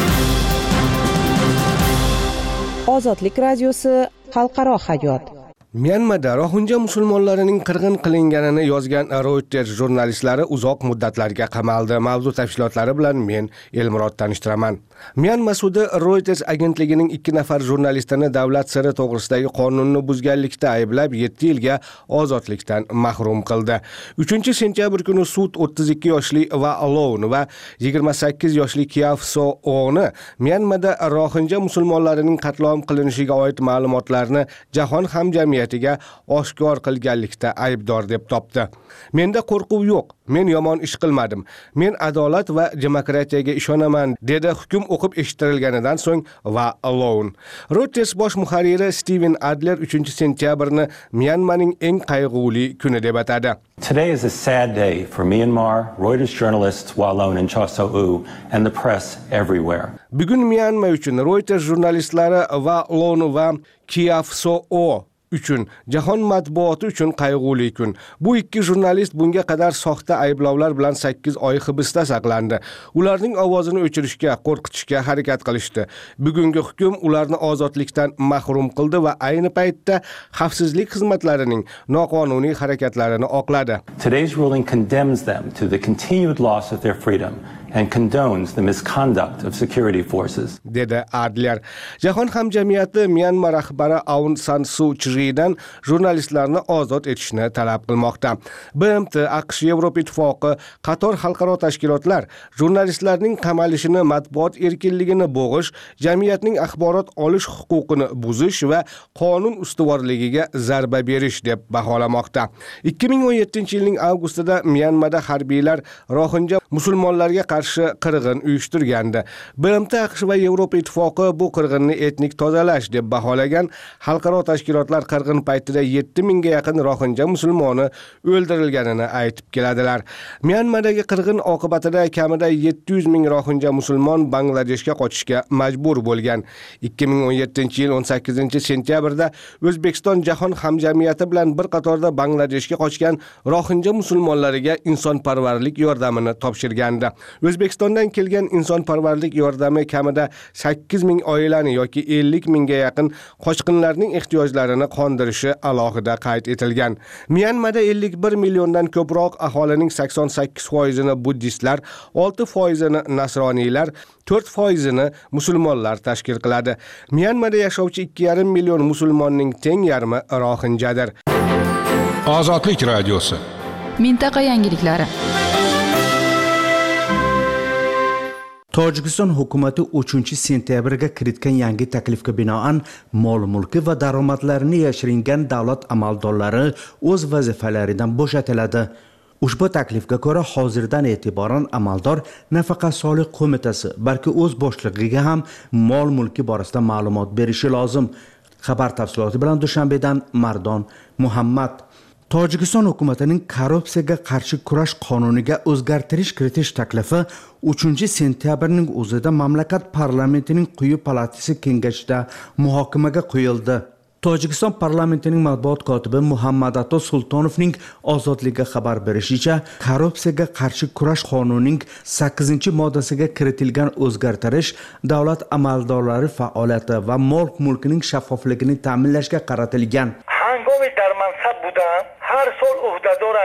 Ozodlik radiosi xalqaro hayot. Myanmada Rohinja musulmonlarining qirg'in qilinganini yozgan Reuters jurnalistlari uzoq muddatlarga qamaldi. Mavzu tafsilotlari bilan men Elmurod tanishtiraman. Myanma sudi Reuters agentligining 2 nafar jurnalistini davlat siri to'g'risidagi qonunni buzganlikda ayblab 7 yilga ozodlikdan mahrum qildi. 3-sentyabr kuni sud 32 yoshli Va Alon va 28 yoshli Kiaf So-oni Myanmada Rohinja musulmonlarining qatl qilinishiga oid ma'lumotlarni jahon hamjamiyatiga oshkor qilganlikda aybdor deb topdi. Menda qo'rquv yo'q. Men yomon ish qilmadim. Men adolat va demokratiyaga ishonaman, dedi hukm o'qib eshittirilganidan so'ng Va Alon. Reuters bosh muharriri Steven Adler 3-sentyabrni Myanmaning eng qayg'uli kuni deb atadi. Today is a sad day for Myanmar, Reuters journalists Wa Lon and Cha So-u and the press everywhere. Bugun Myanma uchun Reuters jurnalistlari Va Lon va Kiaf So-o uchun, jahon matbuoti uchun qayg'uli kun. Bu 2 jurnalist bunga qadar soxta ayblovlar bilan 8 oy hibsda saqlandi. Ularning ovozini o'chirishga, qo'rqitishga harakat qilishdi. Bugungi hukm ularni ozodlikdan mahrum qildi va ayni paytda xavfsizlik xizmatlarining noqonuniy harakatlarini oqladi. Today's ruling condemns them to the continued loss of their freedom and condones the misconduct of security forces. Dedi Adler. Jahon hamjamiyati Myanma rahbari Aung San Suu Kyidan jurnalistlarni ozod etishni talab qilmoqda. BMT, AQSh, Yevropa Ittifoqi, qator xalqaro tashkilotlar jurnalistlarning qamalishini, matbuot erkinligini bo'g'ish, jamiyatning axborot olish huquqini buzish va qonun ustuvorligiga zarba berish deb baholamoqda. 2017-yilning avgustida Myanmada harbiylar Rohinja musulmonlarga qarshi qirg'in uyushtirgandi. BMT, AQSh va Yevropa Ittifoqi bu qirg'inni etnik tozalash deb baholagan. Xalqaro tashkilotlar qirg'in paytida 7000 ga yaqin Rohinja musulmoni o'ldirilganini aytib keladilar. Myanmadagi qirg'in oqibatida kamida 700 ming Rohinja musulmon Bangladeshga qochishga majbur bo'lgan. 2017-yil 18-sentyabrda O'zbekiston jahon hamjamiyati bilan bir qatorda Bangladeshga qochgan Rohinja musulmonlariga insonparvarlik yordamini topshirgandi. O'zbekistondan kelgan insonparvarlik yordami kamida 8 ming oilani yoki 50 mingga yaqin qochqinlarning ehtiyojlarini qondirishi alohida qayd etilgan. Myanmada 51 milliondan ko'proq aholining 88%ni buddistlar, 6%ni nasroniylar, 4%ni musulmonlar tashkil qiladi. Myanmada yashovchi 2,5 million musulmonning teng yarmi rohinjadir. Ozodlik radiosi. Mintaqa yangiliklari. Tojikiston hukumati 3-sentyabrga kiritgan yangi taklifga binoan mol-mulki va daromadlarini yashiringan davlat amaldorlari o'z vazifalaridan bo'shatiladi. Ushbu taklifga ko'ra hozirdan e'tiboran amaldor nafaqat soliq qo'mitasi, balki o'z boshlig'iga ham mol-mulki borasida ma'lumot berishi lozim. Xabar tafsiloti bilan Dushanbedan Mardon Muhammad. Tojikiston hukumatining korrupsiyaga qarshi kurash qonuniga o'zgartirish kiritish taklifi 3-sentyabrning o'zida mamlakat parlamentining quyi palatasi kengashida muhokamaga qo'yildi. Tojikiston parlamentining matbuot kotibi Muhammadato Sultonovning ozodlikka xabar berishicha, korrupsiyaga qarshi kurash qonunining 8-moddasiga kiritilgan o'zgartirish davlat amaldorlari faoliyati va mol-mulkining shaffofligini ta'minlashga qaratilgan. هنگامی در منصب بودم هر سال عهدهدار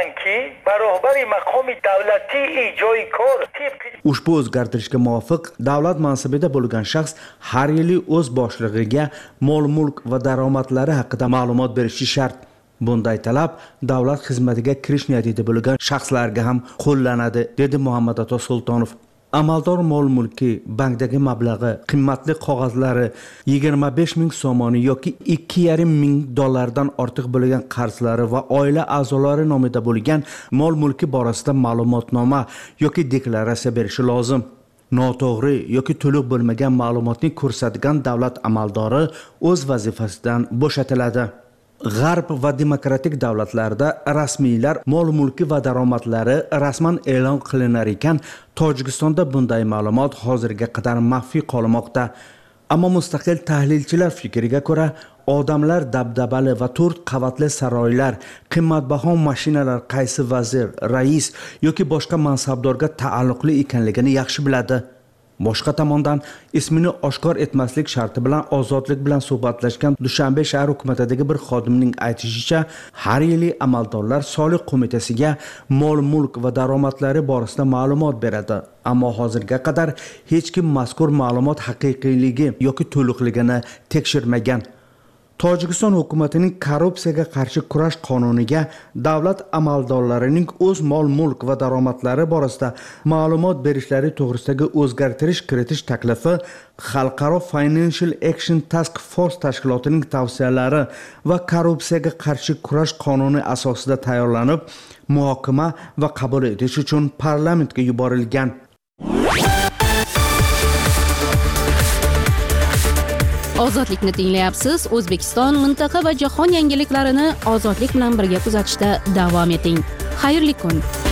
ki barobar maqomi davlati ijroiy kor ushbu o'zgartirishga muvofiq davlat mansabida bo'lgan shaxs har yili o'z boshlig'iga mol-mulk va daromadlari haqida ma'lumot berishi shart. Bunday talab davlat xizmatiga kirish niyatida bo'lgan shaxslarga ham qo'llanadi, dedi Muhammad Ato Sultonov. Amaldor mol-mulki, bankdagi mablag'i, qimmatli qog'ozlari 25 ming somoni yoki 2,5 ming dollardan ortiq bo'lgan qarzlari va oila a'zolari nomida bo'lgan mol-mulki borasida ma'lumotnoma yoki deklaratsiya berishi lozim. Noto'g'ri yoki to'liq bo'lmagan ma'lumotni ko'rsatgan davlat amaldori o'z vazifasidan bo'shatiladi. G'arb va demokratik davlatlarda rasmiylar mol-mulki va daromadlari rasman e'lon qilinar ekan, Tojikistonda bunday ma'lumot hozirga qadar maxfiy qolmoqda. Ammo mustaqil tahlilchilar fikriga ko'ra, odamlar dabdabali va 4 qavatli saroylar, qimmatbaho mashinalar qaysi vazir, rais yoki boshqa mansabdorga taalluqli ekanligini yaxshi biladi. Boshqa tomondan ismini oshkor etmaslik sharti bilan ozodlik bilan suhbatlashgan Dushanbe shahar hukumatidagi bir xodimning aytishicha, har yili amaldorlar soliq qo'mitasiga mol-mulk va daromadlari borasida ma'lumot beradi. Ammo hozirga qadar hech kim mazkur ma'lumot haqiqiyligi yoki to'liqligini tekshirmagan. Tojikiston hukumatining korrupsiyaga qarshi kurash qonuniga davlat amaldorlarining o'z mol-mulk va daromadlari borasida ma'lumot berishlari to'g'risidagi o'zgartirish kiritish taklifi Xalqaro Financial Action Task Force tashkilotining tavsiyalari va korrupsiyaga qarshi kurash qonuni asosida tayyorlanib, muhokama va qabul etish uchun parlamentga yuborilgan. Ozodlikni tinglayapsiz. O'zbekiston, mintaqa va jahon yangiliklarini ozodlik bilan birga kuzatishda davom eting. Xayrli kun.